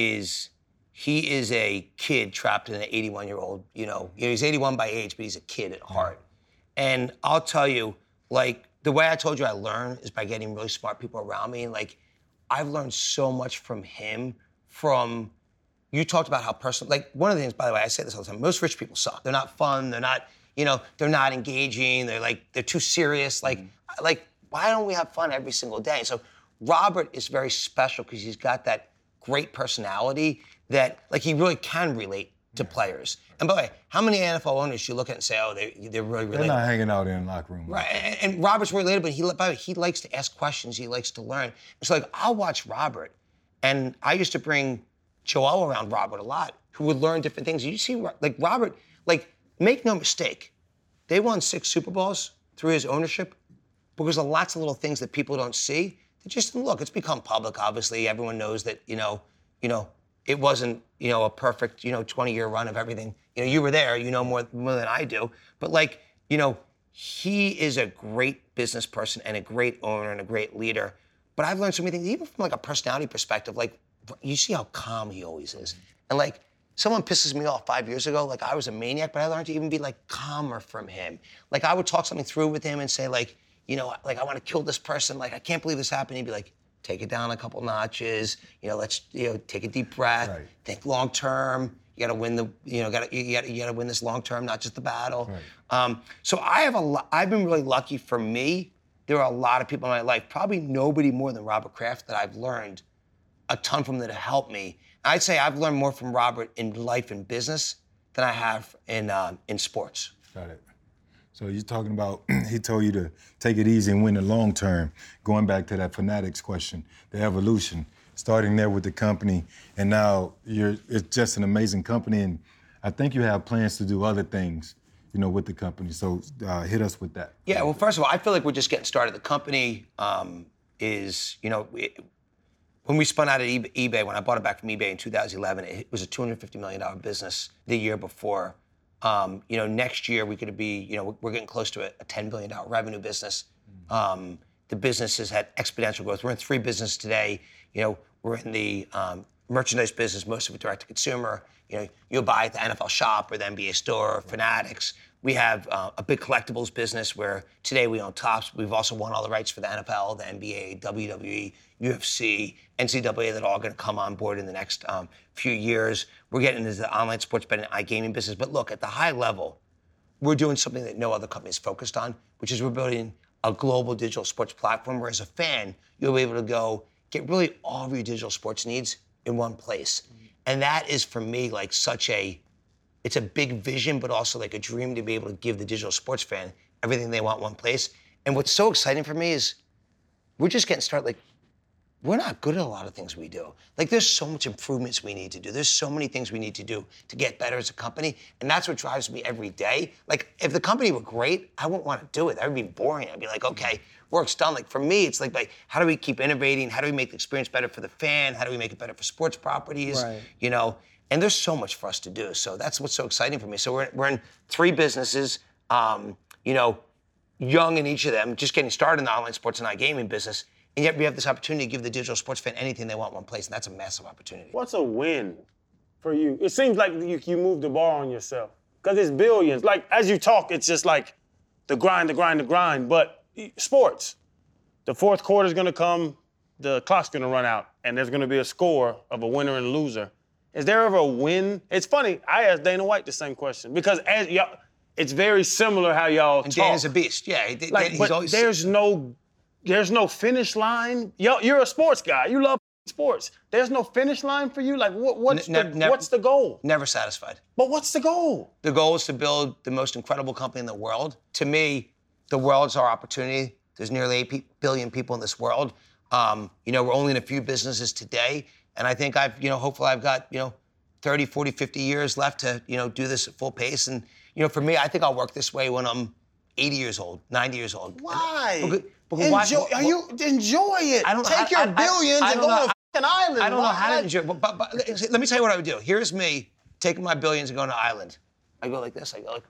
S4: is he is a kid trapped in an eighty-one-year-old, you know, you know, he's eighty-one by age, but he's a kid at heart. And I'll tell you, like, the way I told you I learn is by getting really smart people around me. And, like, I've learned so much from him, from, you talked about how personal, like, one of the things, by the way, I say this all the time, most rich people suck. They're not fun, they're not, you know, they're not engaging, they're like, they're too serious. Like, mm-hmm. like, why don't we have fun every single day? So Robert is very special because he's got that great personality that, like, he really can relate to players. And by the way, how many N F L owners you look at and say, oh, they, they're really relatable?
S3: They're not hanging out in the locker room.
S4: Right, and, and Robert's relatable, but he, by the way, he likes to ask questions, he likes to learn. It's like, I'll watch Robert, and I used to bring Joel around Robert a lot, who would learn different things. You see, like, Robert, like, make no mistake, they won six Super Bowls through his ownership because of lots of little things that people don't see. They just, look, it's become public, obviously. Everyone knows that, you know, you know, it wasn't, you know, a perfect, you know, twenty-year run of everything. You know, you were there, you know more, more than I do. But, like, you know, he is a great business person and a great owner and a great leader. But I've learned so many things, even from, like, a personality perspective. Like, you see how calm he always is. And, like, someone pisses me off five years ago, like, I was a maniac, but I learned to even be, like, calmer from him. Like, I would talk something through with him and say, like, you know, like, I want to kill this person. Like, I can't believe this happened. He'd be like, take it down a couple notches. You know, let's, you know, take a deep breath. Right. Think long term. You got to win the, you know, got to you got you got to win this long term, not just the battle. Right. Um, so I have a lot. I've been really lucky. For me, there are a lot of people in my life, probably nobody more than Robert Kraft, that I've learned a ton from that have helped me. I'd say I've learned more from Robert in life and business than I have in um, in sports.
S3: Got it. So you're talking about, he told you to take it easy and win the long term. Going back to that Fanatics question, the evolution, starting there with the company, and now you're, it's just an amazing company, and I think you have plans to do other things, you know, with the company. So uh, hit us with that.
S4: Yeah, well, first of all, I feel like we're just getting started. The company um, is, you know, it, when we spun out of eBay, when I bought it back from eBay in two thousand eleven, it was a two hundred fifty million dollars business the year before. Um, you know, next year we could be, you know, we're getting close to a, a ten billion dollars revenue business. Um, the business has had exponential growth. We're in three businesses today. You know, we're in the um, merchandise business, most of it direct to consumer. You know, you'll buy at the N F L Shop or the N B A Store or Fanatics. We have uh, a big collectibles business where today we own Topps. We've also won all the rights for the N F L, the N B A, W W E, U F C, N C double A that are all going to come on board in the next um, few years. We're getting into the online sports betting and iGaming business. But look, at the high level, we're doing something that no other company is focused on, which is we're building a global digital sports platform where as a fan, you'll be able to go get really all of your digital sports needs in one place. And that is, for me, like such a, it's a big vision, but also like a dream to be able to give the digital sports fan everything they want in one place. And what's so exciting for me is we're just getting started. Like, we're not good at a lot of things we do. Like, there's so much improvements we need to do. There's so many things we need to do to get better as a company. And that's what drives me every day. Like, if the company were great, I wouldn't want to do it. That would be boring. I'd be like, okay, work's done. Like, for me, it's like, like, how do we keep innovating? How do we make the experience better for the fan? How do we make it better for sports properties?
S1: Right.
S4: You know, and there's so much for us to do. So that's what's so exciting for me. So we're, we're in three businesses, um, you know, young in each of them, just getting started in the online sports and iGaming business. And yet we have this opportunity to give the digital sports fan anything they want in one place, and that's a massive opportunity.
S2: What's a win for you? It seems like you, you moved the bar on yourself because it's billions. Like, as you talk, it's just like the grind, the grind, the grind. But sports, the fourth quarter's going to come, the clock's going to run out, and there's going to be a score of a winner and a loser. Is there ever a win? It's funny, I asked Dana White the same question because as y'all, it's very similar how y'all
S4: and
S2: talk.
S4: Dana's a beast, yeah. He,
S2: like,
S4: he's
S2: but
S4: always...
S2: there's no... There's no finish line. Yo, you're a sports guy. You love sports. There's no finish line for you. Like, what, what's,
S4: Ne-
S2: the,
S4: ne-
S2: what's the goal?
S4: Never satisfied.
S2: But what's the goal?
S4: The goal is to build the most incredible company in the world. To me, the world's our opportunity. There's nearly eight pe- billion people in this world. Um, you know, we're only in a few businesses today. And I think I've, you know, hopefully I've got, you know, thirty, forty, fifty years left to, you know, do this at full pace. And, you know, for me, I think I'll work this way when I'm eighty years old, ninety years old.
S2: Why?
S4: And, because, because
S2: enjoy,
S4: why,
S2: are you, enjoy it.
S4: I don't know
S2: Take
S4: how-
S2: your
S4: I- I-
S2: billions
S4: I
S2: and
S4: don't
S2: go
S4: know-
S2: to a fucking island.
S4: I don't know
S2: Why?
S4: how to enjoy it. But, but, but let me tell you what I would do. Here's me taking my billions and going to an island. I go like this. I go like,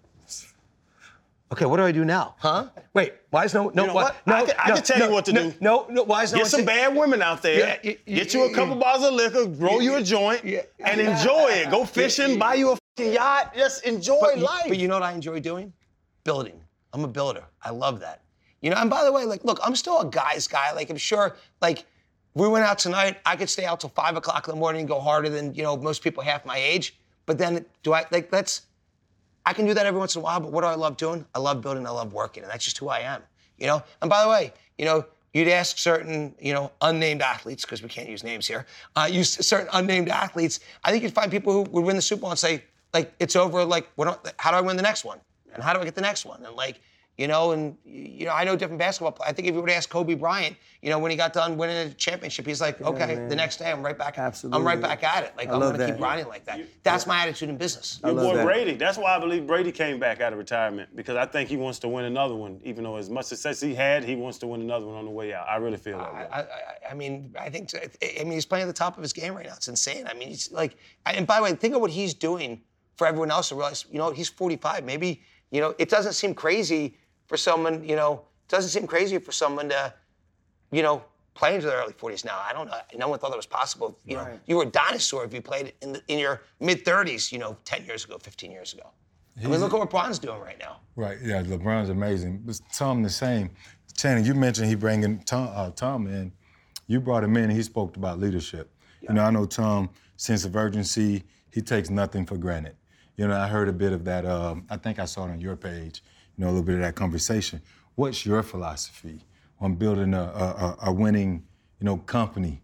S4: okay, what do I do now? Huh? Wait, why is no, no,
S2: You know
S4: why-
S2: what?
S4: no,
S2: I can- I
S4: no,
S2: can tell
S4: no,
S2: you what to
S4: no,
S2: do.
S4: No, no, why is no
S2: Get
S4: one
S2: some
S4: saying-
S2: bad women out there.
S4: Yeah, y- y-
S2: get you a couple bottles of liquor, roll you a joint,
S4: Yeah.
S2: and enjoy it. Go fishing, buy you a fucking yacht. Just enjoy
S4: But,
S2: life.
S4: but you know what I enjoy doing? Building. I'm a builder. I love that. You know, and by the way, like, look, I'm still a guy's guy. Like, I'm sure, like, we went out tonight, I could stay out till five o'clock in the morning and go harder than, you know, most people half my age. But then, do I, like, that's, I can do that every once in a while, but what do I love doing? I love building, I love working, and that's just who I am, you know? And by the way, you know, you'd ask certain, you know, unnamed athletes, because we can't use names here, uh, use certain unnamed athletes, I think you'd find people who would win the Super Bowl and say, like, it's over, like, what do, how do I win the next one? And how do I get the next one? And, like, you know, and, you know, I know different basketball players. I think if you were to ask Kobe Bryant, you know, when he got done winning a championship, he's like, okay,
S1: man.
S4: the next day I'm right back.
S1: Absolutely.
S4: I'm right back at it. Like,
S1: I
S4: I'm
S1: love
S4: going to keep
S1: that.
S4: grinding like that. That's my attitude in business.
S2: Your
S1: love
S2: boy
S1: that.
S2: Brady. That's why I believe Brady came back out of retirement, because I think he wants to win another one, even though as much success he had, he wants to win another one on the way out. I really feel that way.
S4: I, I, I mean, I think, so. I mean, he's playing at the top of his game right now. It's insane. I mean, he's like, and by the way, think of what he's doing for everyone else to realize, you know, he's forty-five. Maybe, you know, it doesn't seem crazy for someone, you know, it doesn't seem crazy for someone to, you know, play into their early forties now. I don't know. No one thought that was possible. You know,
S1: Right.
S4: you were a dinosaur if you played in, the, in your mid-thirties, you know, ten years ago, fifteen years ago. I mean, look at what LeBron's doing right now.
S3: Right, yeah, LeBron's amazing. But Tom the same. Channing, you mentioned he bringing Tom, uh, Tom in. You brought him in and he spoke about leadership. You know, I know Tom, sense of urgency, he takes nothing for granted. You know, I heard a bit of that, um, I think I saw it on your page, you know, a little bit of that conversation. What's your philosophy on building a, a, a winning, you know, company?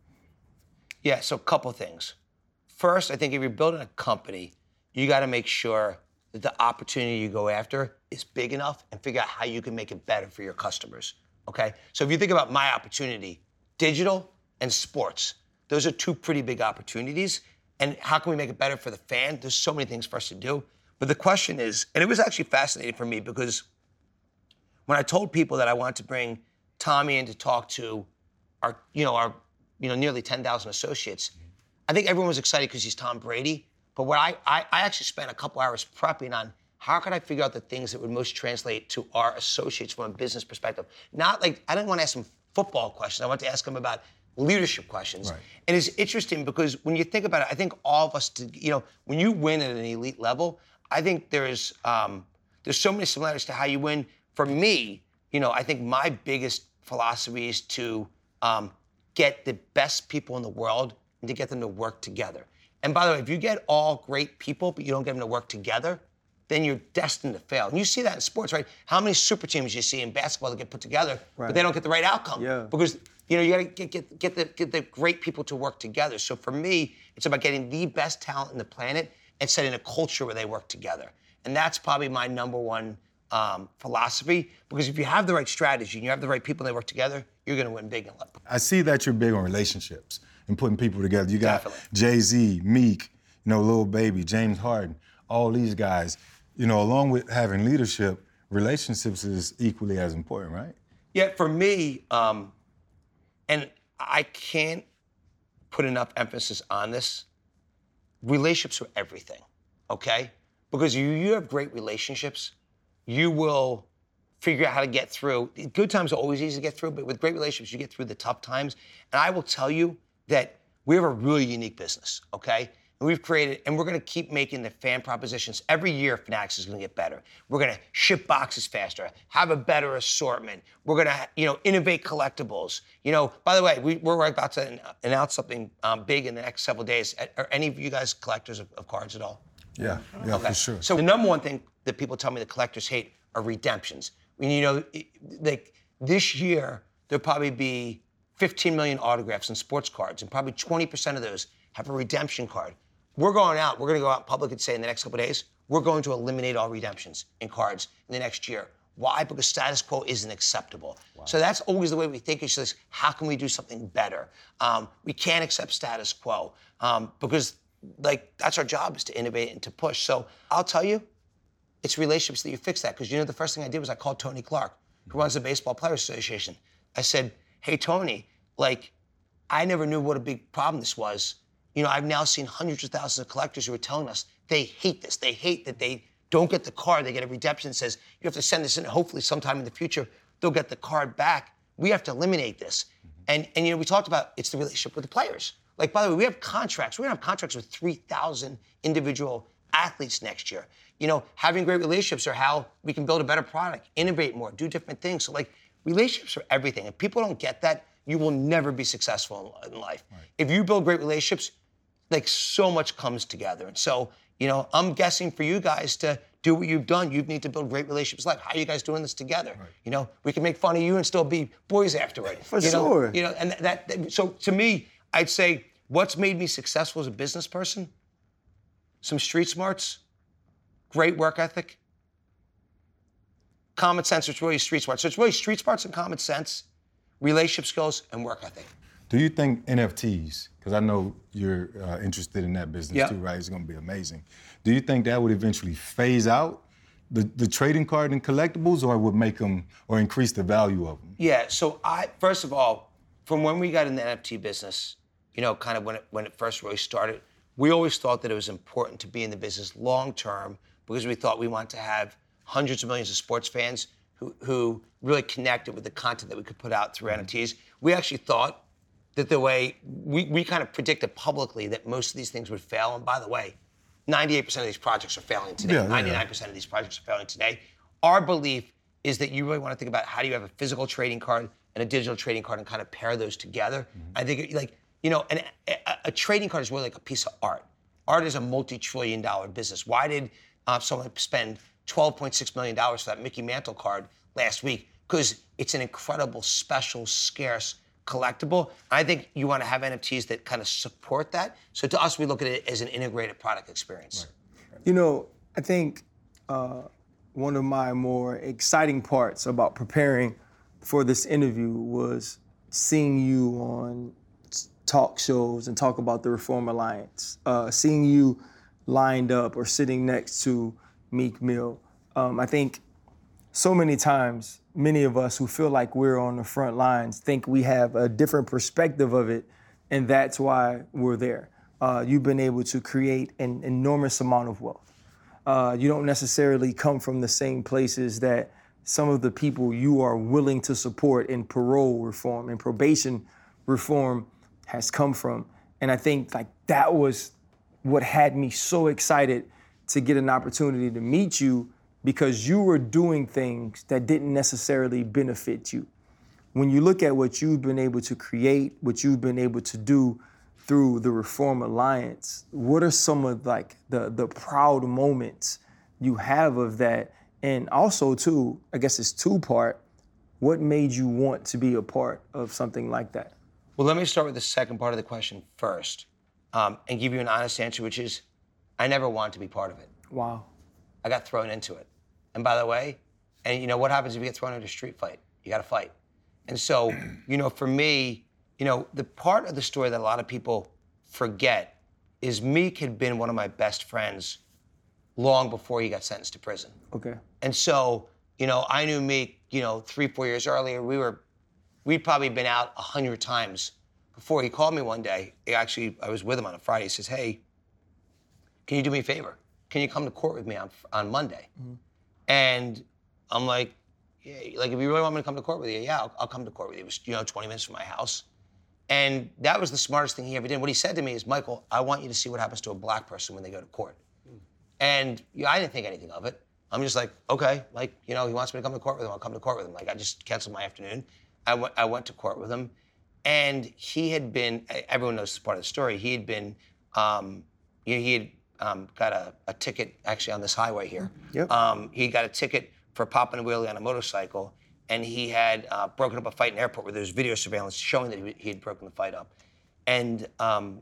S4: Yeah, so a couple things. First, I think if you're building a company, you got to make sure that the opportunity you go after is big enough and figure out how you can make it better for your customers, okay? So if you think about my opportunity, digital and sports, those are two pretty big opportunities. And how can we make it better for the fan? There's so many things for us to do. But the question is, and it was actually fascinating for me because when I told people that I wanted to bring Tommy in to talk to our, you know, our, you know, nearly ten thousand associates, I think everyone was excited because he's Tom Brady. But what I, I, I actually spent a couple hours prepping on how could I figure out the things that would most translate to our associates from a business perspective. Not like, I didn't want to ask them football questions. I wanted to ask them about leadership questions.
S3: Right.
S4: And it's interesting because when you think about it, I think all of us, to, you know, when you win at an elite level, I think there's um, there's so many similarities to how you win. For me, you know, I think my biggest philosophy is to um, get the best people in the world and to get them to work together. And by the way, if you get all great people, but you don't get them to work together, then you're destined to fail. And you see that in sports, right? How many super teams you see in basketball that get put together,
S1: right.
S4: but they don't get the right outcome.
S1: Yeah.
S4: Because, you know, you gotta get, get, get, the, get the great people to work together. So for me, it's about getting the best talent in the planet and setting a culture where they work together. And that's probably my number one um, philosophy, because if you have the right strategy and you have the right people and they work together, you're gonna win big in life.
S3: I see that you're big on relationships and putting people together. You got
S4: Definitely.
S3: Jay-Z, Meek, you know, Lil Baby, James Harden, all these guys. You know, along with having leadership, relationships is equally as important, right?
S4: Yeah, for me, um, and I can't put enough emphasis on this, relationships are everything, okay? Because you, you have great relationships, you will figure out how to get through. Good times are always easy to get through, but with great relationships, you get through the tough times. And I will tell you that we have a really unique business, okay? And we've created, and we're gonna keep making the fan propositions. Every year, Fanatics is gonna get better. We're gonna ship boxes faster, have a better assortment. We're gonna, you know, innovate collectibles. You know, by the way, we, we're about to announce something um, big in the next several days. Are any of you guys collectors of, of cards at all?
S3: Yeah, yeah,
S4: Okay.
S3: for sure.
S4: So the number one thing that people tell me the collectors hate are redemptions. I mean, you know, like this year, there'll probably be fifteen million autographs and sports cards, and probably twenty percent of those have a redemption card. We're going out, we're gonna go out in public and say in the next couple of days, we're going to eliminate all redemptions in cards in the next year. Why? Because status quo isn't acceptable. Wow. So that's always the way we think. It's just, how can we do something better? Um, we can't accept status quo um, because like that's our job, is to innovate and to push. So I'll tell you, it's relationships that you fix that. Because you know, the first thing I did was I called Tony Clark, who runs the Baseball Players Association. I said, hey, Tony, like, I never knew what a big problem this was. You know, I've now seen hundreds of thousands of collectors who are telling us they hate this. They hate that they don't get the card. They get a redemption that says, you have to send this in. Hopefully sometime in the future, they'll get the card back. We have to eliminate this. Mm-hmm. And, and, you know, we talked about it's the relationship with the players. Like, by the way, we have contracts. We're gonna have contracts with three thousand individual athletes next year. You know, having great relationships are how we can build a better product, innovate more, do different things. So, like, relationships are everything. If people don't get that, you will never be successful in, in life. Right. If you build great relationships, like, so much comes together. And so, you know, I'm guessing for you guys to do what you've done, you need to build great relationships. Like, how are you guys doing this together? Right. You know, we can make fun of you and still be boys afterward.
S1: For
S4: you
S1: sure.
S4: Know? You know, and that, that, so to me, I'd say what's made me successful as a business person? Some street smarts, great work ethic, common sense, it's really street smarts. So it's really street smarts and common sense, relationship skills, and work ethic.
S3: Do you think N F Ts, because I know you're uh, interested in that business
S4: yep.
S3: too, right? It's gonna be amazing. Do you think that would eventually phase out the, the trading card and collectibles, or would make them, or increase the value of them?
S4: Yeah, so I, first of all, from when we got in the N F T business, you know, kind of when it, when it first really started, we always thought that it was important to be in the business long term, because we thought we wanted to have hundreds of millions of sports fans who, who really connected with the content that we could put out through mm-hmm. N F Ts. We actually thought that the way, we, we kind of predicted publicly that most of these things would fail. And by the way, ninety-eight percent of these projects are failing today.
S3: Yeah,
S4: ninety-nine percent
S3: yeah.
S4: of these projects are failing today. Our belief is that you really want to think about how do you have a physical trading card and a digital trading card and kind of pair those together. Mm-hmm. I think, like, you know, an, a, a trading card is really like a piece of art. Art is a multi-trillion dollar business. Why did uh, someone spend twelve point six million dollars for that Mickey Mantle card last week? Because it's an incredible, special, scarce collectible. I think you want to have N F Ts that kind of support that. So to us, we look at it as an integrated product experience.
S1: Right. You know, I think uh, one of my more exciting parts about preparing for this interview was seeing you on talk shows and talk about the Reform Alliance, uh, seeing you lined up or sitting next to Meek Mill. Um, I think so many times, many of us who feel like we're on the front lines think we have a different perspective of it, and that's why we're there. Uh, you've been able to create an enormous amount of wealth. Uh, you don't necessarily come from the same places that some of the people you are willing to support in parole reform and probation reform has come from. And I think like that was what had me so excited to get an opportunity to meet you, because you were doing things that didn't necessarily benefit you. When you look at what you've been able to create, what you've been able to do through the Reform Alliance, what are some of like the, the proud moments you have of that? And also too, I guess it's two part, what made you want to be a part of something like that?
S4: Well, let me start with the second part of the question first, um, and give you an honest answer, which is, I never wanted to be part of it.
S1: Wow.
S4: I got thrown into it. And by the way, and you know what happens if you get thrown into a street fight? You got to fight. And so, you know, for me, you know, the part of the story that a lot of people forget is Meek had been one of my best friends long before he got sentenced to prison.
S1: Okay.
S4: And so, you know, I knew Meek, you know, three, four years earlier. We were, we'd probably been out a hundred times before he called me one day. He actually, I was with him on a Friday. He says, hey, can you do me a favor? Can you come to court with me on, on Monday? Mm-hmm. And I'm like, yeah, like if you really want me to come to court with you, yeah, I'll, I'll come to court with you. It was, you know, twenty minutes from my house. And that was the smartest thing he ever did. What he said to me is, Michael, I want you to see what happens to a black person when they go to court. Mm. And you know, I didn't think anything of it. I'm just like, okay, like, you know, he wants me to come to court with him, I'll come to court with him. Like, I just canceled my afternoon. I went, I went to court with him. And he had been, everyone knows this part of the story, he had been, um, you know, he had um, got a, a ticket actually on this highway here.
S1: Yep.
S4: Um, he got a ticket for popping a wheelie on a motorcycle, and he had uh, broken up a fight in an airport where there was video surveillance showing that he, he had broken the fight up. And um,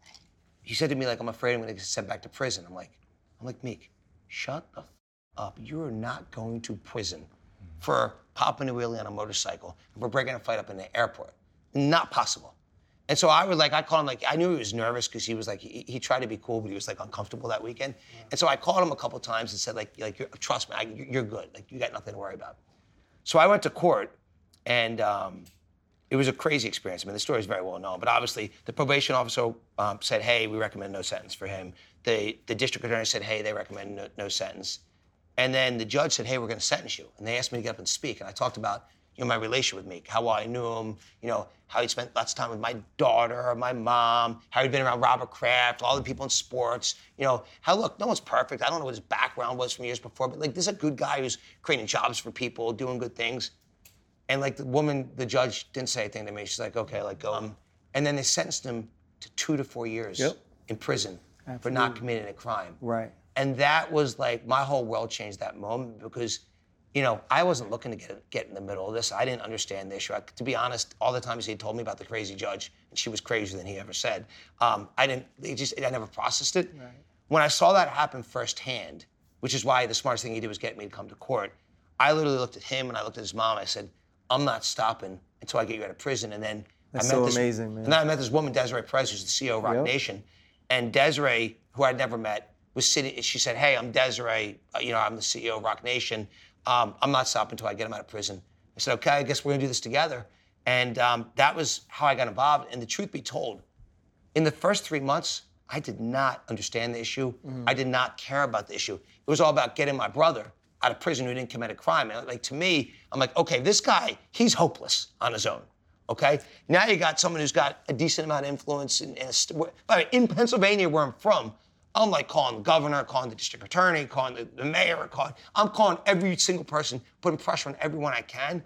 S4: he said to me, like, I'm afraid I'm gonna get sent back to prison. I'm like, I'm like, Meek, shut the f up. You are not going to prison for popping a wheelie on a motorcycle and for breaking a fight up in the airport. Not possible. And so I would like, I called him like, I knew he was nervous because he was like, he, he tried to be cool, but he was like uncomfortable that weekend. Yeah. And so I called him a couple times and said like, like you're, trust me, I, you're good. Like you got nothing to worry about. So I went to court, and um, it was a crazy experience. I mean, the story is very well known, but obviously the probation officer um, said, hey, we recommend no sentence for him. The, the district attorney said, hey, they recommend no, no sentence. And then the judge said, hey, we're gonna sentence you. And they asked me to get up and speak. And I talked about, you know, my relation with Meek, how well I knew him, you know, how he spent lots of time with my daughter, my mom, how he'd been around Robert Kraft, all the people in sports, you know, how, look, no one's perfect. I don't know what his background was from years before, but like, this is a good guy who's creating jobs for people, doing good things. And like the woman, the judge didn't say anything to me. She's like, okay, like go. Um, and then they sentenced him to two to four years
S1: yep.
S4: in prison
S1: Absolutely.
S4: for not committing a crime.
S1: Right.
S4: And that was like, my whole world changed that moment because, you know, I wasn't looking to get get in the middle of this. I didn't understand the issue. I, to be honest, all the times he had told me about the crazy judge, and she was crazier than he ever said, um, I didn't, it just, I never processed it. Right. When I saw that happen firsthand, which is why the smartest thing he did was get me to come to court, I literally looked at him and I looked at his mom, and I said, I'm not stopping until I get you out of prison. And then
S1: That's
S4: I met
S1: so
S4: this,
S1: amazing, man.
S4: And then I met this woman, Desiree Perez, who's the C E O of Rock
S1: Yep. Nation.
S4: And Desiree, who I'd never met, was sitting, she said, hey, I'm Desiree, uh, you know, I'm the C E O of Rock Nation. Um, I'm not stopping until I get him out of prison. I said, okay, I guess we're gonna do this together. And um, that was how I got involved. And the truth be told, in the first three months, I did not understand the issue. Mm-hmm. I did not care about the issue. It was all about getting my brother out of prison who didn't commit a crime. And like to me, I'm like, okay, this guy, he's hopeless on his own. Okay? Now you got someone who's got a decent amount of influence in, in, a, by the way, in Pennsylvania, where I'm from. I'm like calling the governor, calling the district attorney, calling the, the mayor, calling, I'm calling every single person, putting pressure on everyone I can.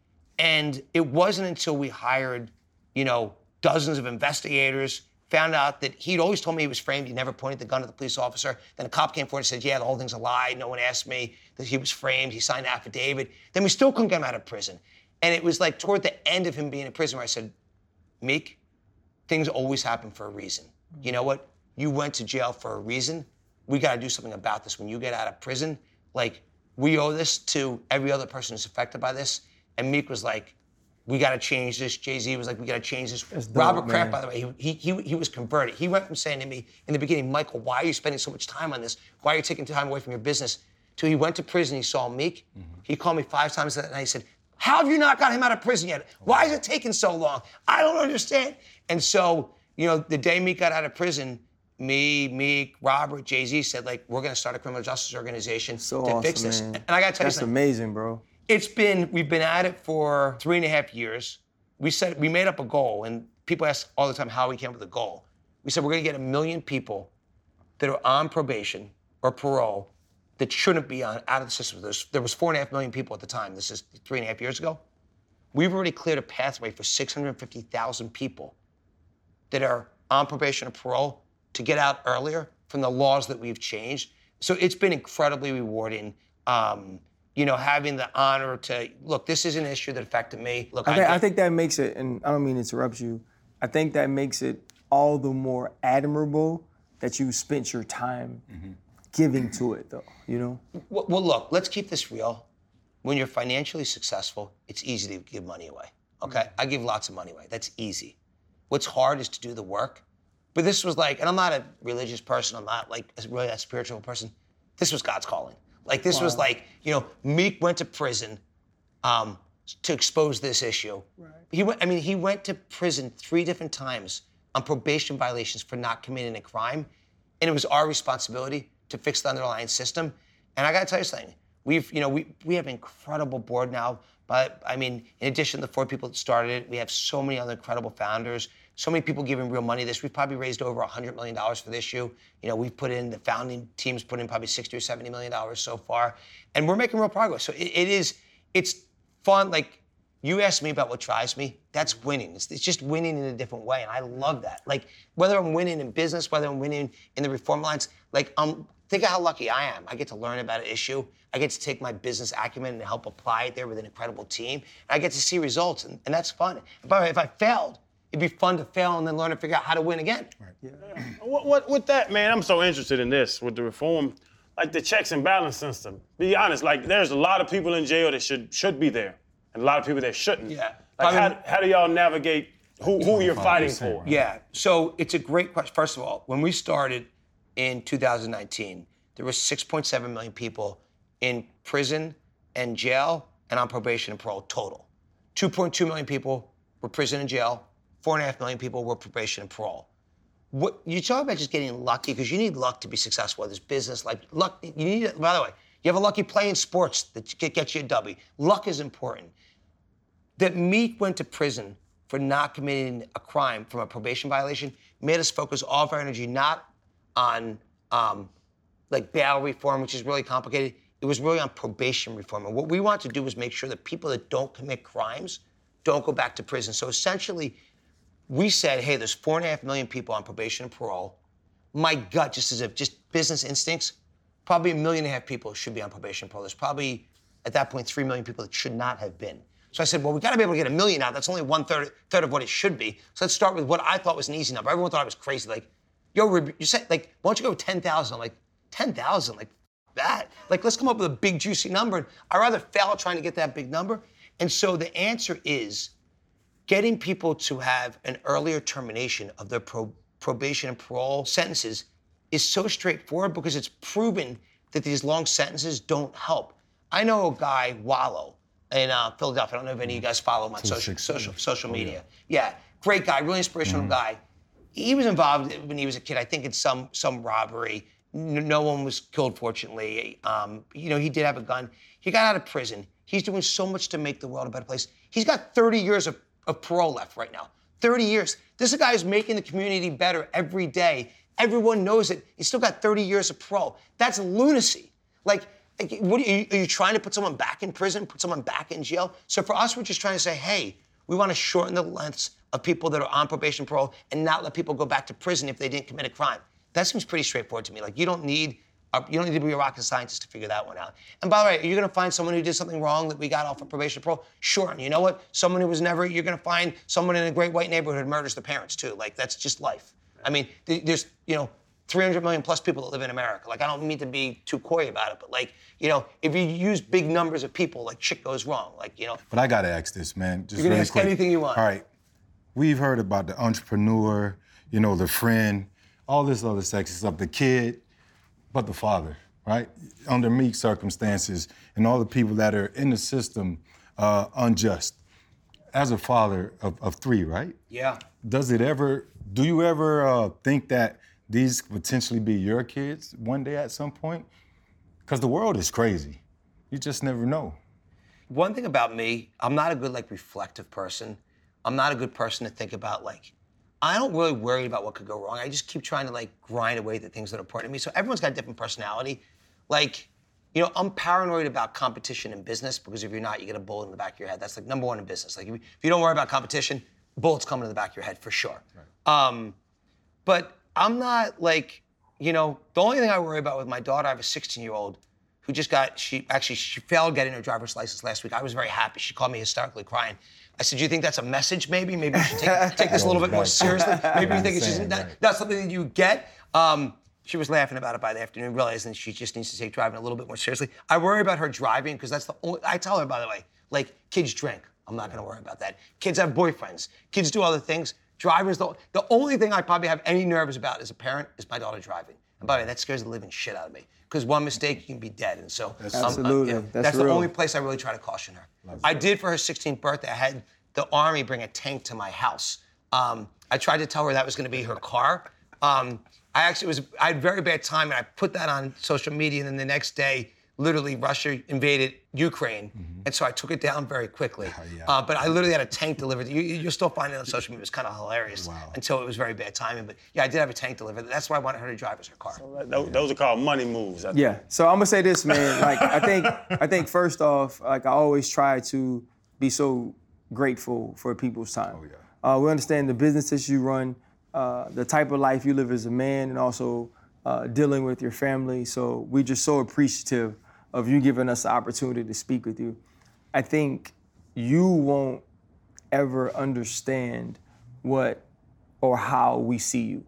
S4: And it wasn't until we hired, you know, dozens of investigators, found out that he'd always told me he was framed, he never pointed the gun at the police officer. Then a cop came forward and said, yeah, the whole thing's a lie. No one asked me that he was framed. He signed an affidavit. Then we still couldn't get him out of prison. And it was like toward the end of him being in prison where I said, Meek, things always happen for a reason. You know what? You went to jail for a reason. We got to do something about this. When you get out of prison, like, we owe this to every other person who's affected by this. And Meek was like, we got to change this. Jay-Z was like, we got to change this. Dope, Robert Kraft, by the way, he, he, he was converted. He went from saying to me in the beginning, Michael, why are you spending so much time on this? Why are you taking time away from your business? Till he went to prison, he saw Meek. Mm-hmm. He called me five times that night. He said, how have you not got him out of prison yet? Why is it taking so long? I don't understand. And so, you know, the day Meek got out of prison, me, Meek, Robert, Jay-Z said, like, we're gonna start a criminal justice organization
S1: so
S4: to
S1: awesome,
S4: fix this.
S1: Man.
S4: And I gotta tell
S1: That's
S4: you something.
S1: That's amazing, bro.
S4: It's been, we've been at it for three and a half years. we said, we made up a goal, and people ask all the time how we came up with a goal. We said we're gonna get a million people that are on probation or parole that shouldn't be on, out of the system. There's, there was four and a half million people at the time. This is three and a half years ago. We've already cleared a pathway for six hundred fifty thousand people that are on probation or parole to get out earlier from the laws that we've changed. So it's been incredibly rewarding, um, you know, having the honor to, look, this is an issue that affected me. Look,
S1: I,
S4: I,
S1: think,
S4: get,
S1: I think that makes it, and I don't mean to interrupt you, I think that makes it all the more admirable that you spent your time mm-hmm. giving to it, though, you know?
S4: Well, well, look, let's keep this real. When you're financially successful, it's easy to give money away, okay? Mm-hmm. I give lots of money away. That's easy. What's hard is to do the work. But this was like, and I'm not a religious person, I'm not like really that spiritual person. This was God's calling. Like this wow. was like, you know, Meek went to prison um, to expose this issue. Right. He went, I mean, he went to prison three different times on probation violations for not committing a crime. And it was our responsibility to fix the underlying system. And I gotta tell you something, we've, you know, we, we have an incredible board now, but I mean, in addition to the four people that started it, we have so many other incredible founders, so many people giving real money. This, we've probably raised over one hundred million dollars for this issue. You know, we've put in, the founding team's put in probably sixty or seventy million dollars so far. And we're making real progress. So it, it is, it's fun. Like, you asked me about what drives me, that's winning. It's, it's just winning in a different way, and I love that. Like, whether I'm winning in business, whether I'm winning in the reform lines, like, um, think of how lucky I am. I get to learn about an issue. I get to take my business acumen and help apply it there with an incredible team. And I get to see results, and, and that's fun. And by the way, if I failed, it'd be fun to fail and then learn to figure out how to win again.
S2: Right. Yeah. What, what, with that, man, I'm so interested in this, with the reform, like the checks and balance system. Be honest, like, there's a lot of people in jail that should should be there, and a lot of people that shouldn't.
S4: Yeah.
S2: Like,
S4: I mean,
S2: how, how do y'all navigate who, who you're fighting for?
S4: Yeah, so it's a great question. First of all, when we started in two thousand nineteen, there was six point seven million people in prison and jail and on probation and parole total. two point two million people were prison and jail. Four and a half million people were probation and parole. What you talk about just getting lucky, because you need luck to be successful in this business. Like luck, you need. By the way, you have a lucky play in sports that gets you a W. Luck is important. That Meek went to prison for not committing a crime from a probation violation made us focus all of our energy not on um, like bail reform, which is really complicated. It was really on probation reform. And what we want to do is make sure that people that don't commit crimes don't go back to prison. So essentially, we said, hey, there's four and a half million people on probation and parole. My gut, just as if just business instincts, probably a million and a half people should be on probation and parole. There's probably, at that point, three million people that should not have been. So I said, well, we gotta be able to get a million out. That's only one third, third of what it should be. So let's start with what I thought was an easy number. Everyone thought I was crazy. Like, yo, you said, like, why don't you go with ten thousand? I'm like, ten thousand? Like, that? Like, let's come up with a big, juicy number. And I'd rather fail trying to get that big number. And so the answer is getting people to have an earlier termination of their pro- probation and parole sentences is so straightforward because it's proven that these long sentences don't help. I know a guy, Wallow, in uh, Philadelphia. I don't know if any of you guys follow him on social, social, social media. Oh, yeah. yeah, great guy, really inspirational mm-hmm. guy. He was involved when he was a kid, I think, in some some robbery. No one was killed, fortunately. Um, you know, he did have a gun. He got out of prison. He's doing so much to make the world a better place. He's got thirty years of, of parole left right now. thirty years. This is a guy who's making the community better every day. Everyone knows it. He's still got thirty years of parole. That's lunacy. Like, like what are you, are you trying to put someone back in prison, put someone back in jail? So for us, we're just trying to say, hey, we want to shorten the lengths of people that are on probation parole and not let people go back to prison if they didn't commit a crime. That seems pretty straightforward to me. Like, you don't need uh, you don't need to be a rocket scientist to figure that one out. And by the way, are you going to find someone who did something wrong that we got off of probation parole? Sure. And you know what? Someone who was never, you're going to find someone in a great white neighborhood who murders the parents too. Like, that's just life. I mean, there's, you know, three hundred million plus people that live in America. Like, I don't mean to be too coy about it, but like, you know, if you use big numbers of people, like, shit goes wrong. Like, you know.
S3: But I got to ask this, man. Just
S4: you're going to
S3: really
S4: ask
S3: quick.
S4: anything you want.
S3: All right. We've heard about the entrepreneur, you know, the friend, all this other sexy stuff, the kid, but the father, right? Under Meek circumstances and all the people that are in the system uh, unjust. As a father of, of three, right?
S4: Yeah.
S3: Does it ever, do you ever uh, think that these could potentially be your kids one day at some point? Because the world is crazy. You just never know.
S4: One thing about me, I'm not a good, like, reflective person. I'm not a good person to think about, like, I don't really worry about what could go wrong. I just keep trying to, like, grind away at the things that are important to me. So everyone's got a different personality. Like, you know, I'm paranoid about competition in business because if you're not, you get a bullet in the back of your head. That's, like, number one in business. Like, if you, if you don't worry about competition, bullets coming in the back of your head for sure. Right. Um, but I'm not, like, you know, the only thing I worry about with my daughter, I have a sixteen-year-old who just got, she actually, she failed getting her driver's license last week. I was very happy. She called me hysterically crying. I said, do you think that's a message maybe? Maybe you should take, take this a little bit more seriously. Maybe you think it's just, that, that's something that you get. Um, she was laughing about it by the afternoon, realizing she just needs to take driving a little bit more seriously. I worry about her driving because that's the only, I tell her, by the way, like, kids drink. I'm not gonna worry about that. Kids have boyfriends. Kids do other things. Drivers, the, the only thing I probably have any nerves about as a parent is my daughter driving. And by the way, that scares the living shit out of me. Because one mistake, you can be dead. And so, um,
S1: Absolutely.
S4: Uh, you know, that's, that's the only place I really try to caution her. That's I did for her sixteenth birthday, I had the Army bring a tank to my house. Um, I tried to tell her that was gonna be her car. Um, I actually was, I had very bad timing. I put that on social media, and then the next day, literally Russia invaded Ukraine. Mm-hmm. And so I took it down very quickly. Uh, yeah. uh, but I literally had a tank delivered. You, you'll still find it on social media. It was kind of hilarious wow. until it was very bad timing. But yeah, I did have a tank delivered. That's why I wanted her to drive as her car.
S2: So that, those are called money moves. I think.
S1: Yeah, so I'm gonna say this, man. Like, I think, I think first off, like, I always try to be so grateful for people's time. Oh, yeah. uh, we understand the businesses you run, uh, the type of life you live as a man, and also uh, dealing with your family. So we're just so appreciative of you giving us the opportunity to speak with you. I think you won't ever understand what or how we see you.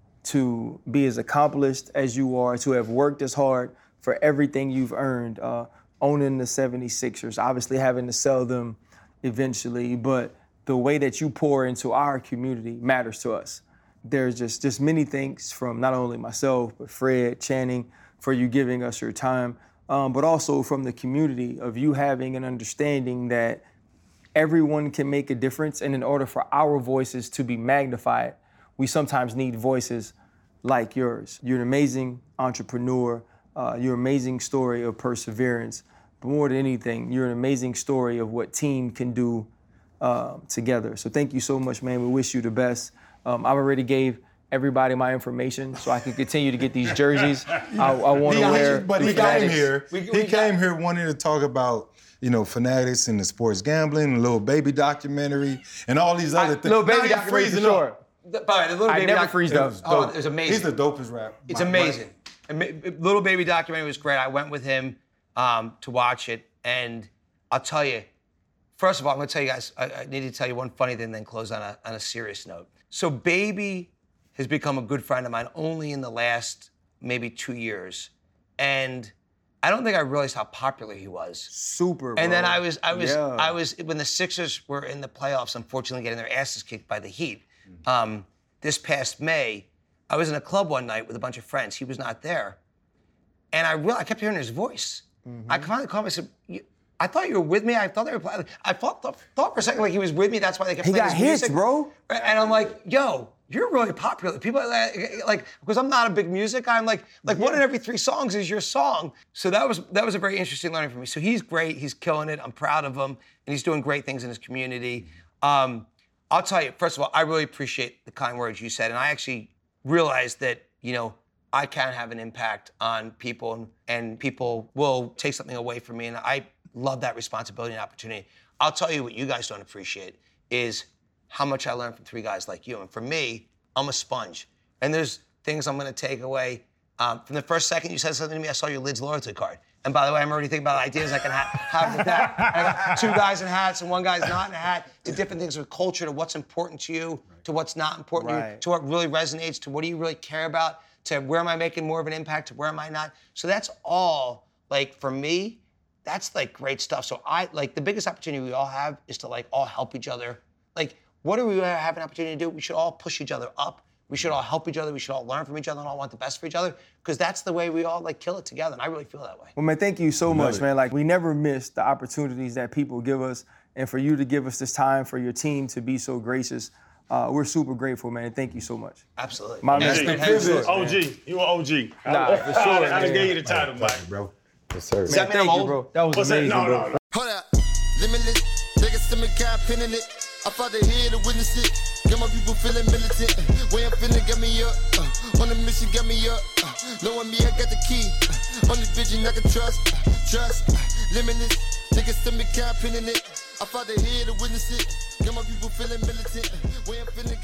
S1: To be as accomplished as you are, to have worked as hard for everything you've earned, uh, owning the seventy-sixers, obviously having to sell them eventually, but the way that you pour into our community matters to us. There's just, just many thanks from not only myself, but Fred, Channing, for you giving us your time. Um, but also from the community of you having an understanding that everyone can make a difference, and in order for our voices to be magnified, we sometimes need voices like yours. You're an amazing entrepreneur. Uh, you're an amazing story of perseverance. But more than anything, you're an amazing story of what team can do uh, together. So thank you so much, man. We wish you the best. Um, I've already gave everybody my information so I can continue to get these jerseys. I, I want to wear.
S3: But he came here. We, we he came got, here wanting to talk about, you know, Fanatics and the sports gambling, the Little Baby documentary, and all these other I, things.
S1: Little Baby documentary for sure.
S4: The, by the way, the Little
S1: I
S4: Baby
S1: never
S4: doc-
S1: freeze
S4: it
S1: up.
S4: Oh, it was amazing.
S3: He's the dopest rap.
S4: It's amazing. Right? Little Baby documentary was great. I went with him um, to watch it, and I'll tell you. First of all, I'm going to tell you guys. I, I need to tell you one funny thing, then close on a on a serious note. So, Baby has become a good friend of mine only in the last maybe two years. And I don't think I realized how popular he was.
S1: Super, bro.
S4: And then I was, I was,
S1: yeah.
S4: I was, when the Sixers were in the playoffs, unfortunately getting their asses kicked by the Heat, um, this past May, I was in a club one night with a bunch of friends. He was not there. And I realized, I kept hearing his voice. Mm-hmm. I finally called him, I said, I thought you were with me. I thought they were playing. I thought, thought, thought for a second like he was with me. That's why they kept
S1: he
S4: playing
S1: his
S4: music.
S1: He got hits, bro.
S4: And I'm like, yo, you're really popular. People like, because I'm not a big music guy. I'm like, like yeah. one in every three songs is your song. So that was that was a very interesting learning for me. So he's great. He's killing it. I'm proud of him, and he's doing great things in his community. Um, I'll tell you, first of all, I really appreciate the kind words you said, and I actually realized that, you know, I can have an impact on people, and, and people will take something away from me, and I love that responsibility and opportunity. I'll tell you what you guys don't appreciate is how much I learned from three guys like you. And for me, I'm a sponge. And there's things I'm gonna take away. Um, from the first second you said something to me, I saw your Lids loyalty card. And by the way, I'm already thinking about ideas I can ha- have with that. I got two guys in hats and one guy's not in a hat, to different things with culture, to what's important to you, to what's not important right. to you, to what really resonates, to what do you really care about, to where am I making more of an impact, to where am I not. So that's all, like, for me, that's like great stuff. So I, like, the biggest opportunity we all have is to, like, all help each other. Like, what do we have an opportunity to do? We should all push each other up. We should all help each other. We should all learn from each other and all want the best for each other, because that's the way we all, like, kill it together. And I really feel that way.
S1: Well, man, thank you so
S3: Love
S1: much,
S3: it.
S1: man. Like, we never miss the opportunities that people give us, and for you to give us this time, for your team to be so gracious. Uh, we're super grateful, man. Thank you so much.
S4: Absolutely.
S1: My
S2: O G,
S1: man, pivot,
S2: O G, you an O G.
S1: Nah, for sure.
S2: I done gave you the title, Mike.
S3: Bro. Yes, sir.
S4: Does that mean I'm
S1: Thank you,
S4: old?
S1: bro. That was
S2: What's that?
S1: amazing,
S2: No,
S1: bro.
S2: no, no.
S5: Hold up. Limitless. Niggas to me, got pinning it. I fought the head to witness it. Got my people feeling militant. Way I'm feeling got me up. Uh, on the mission got me up. Uh, knowing me, I got the key. Uh, on this vision I can trust. Uh, trust. Uh, limitless. Niggas send me cap in it. I fought the head to witness it. Got my people feeling militant. Way I'm feeling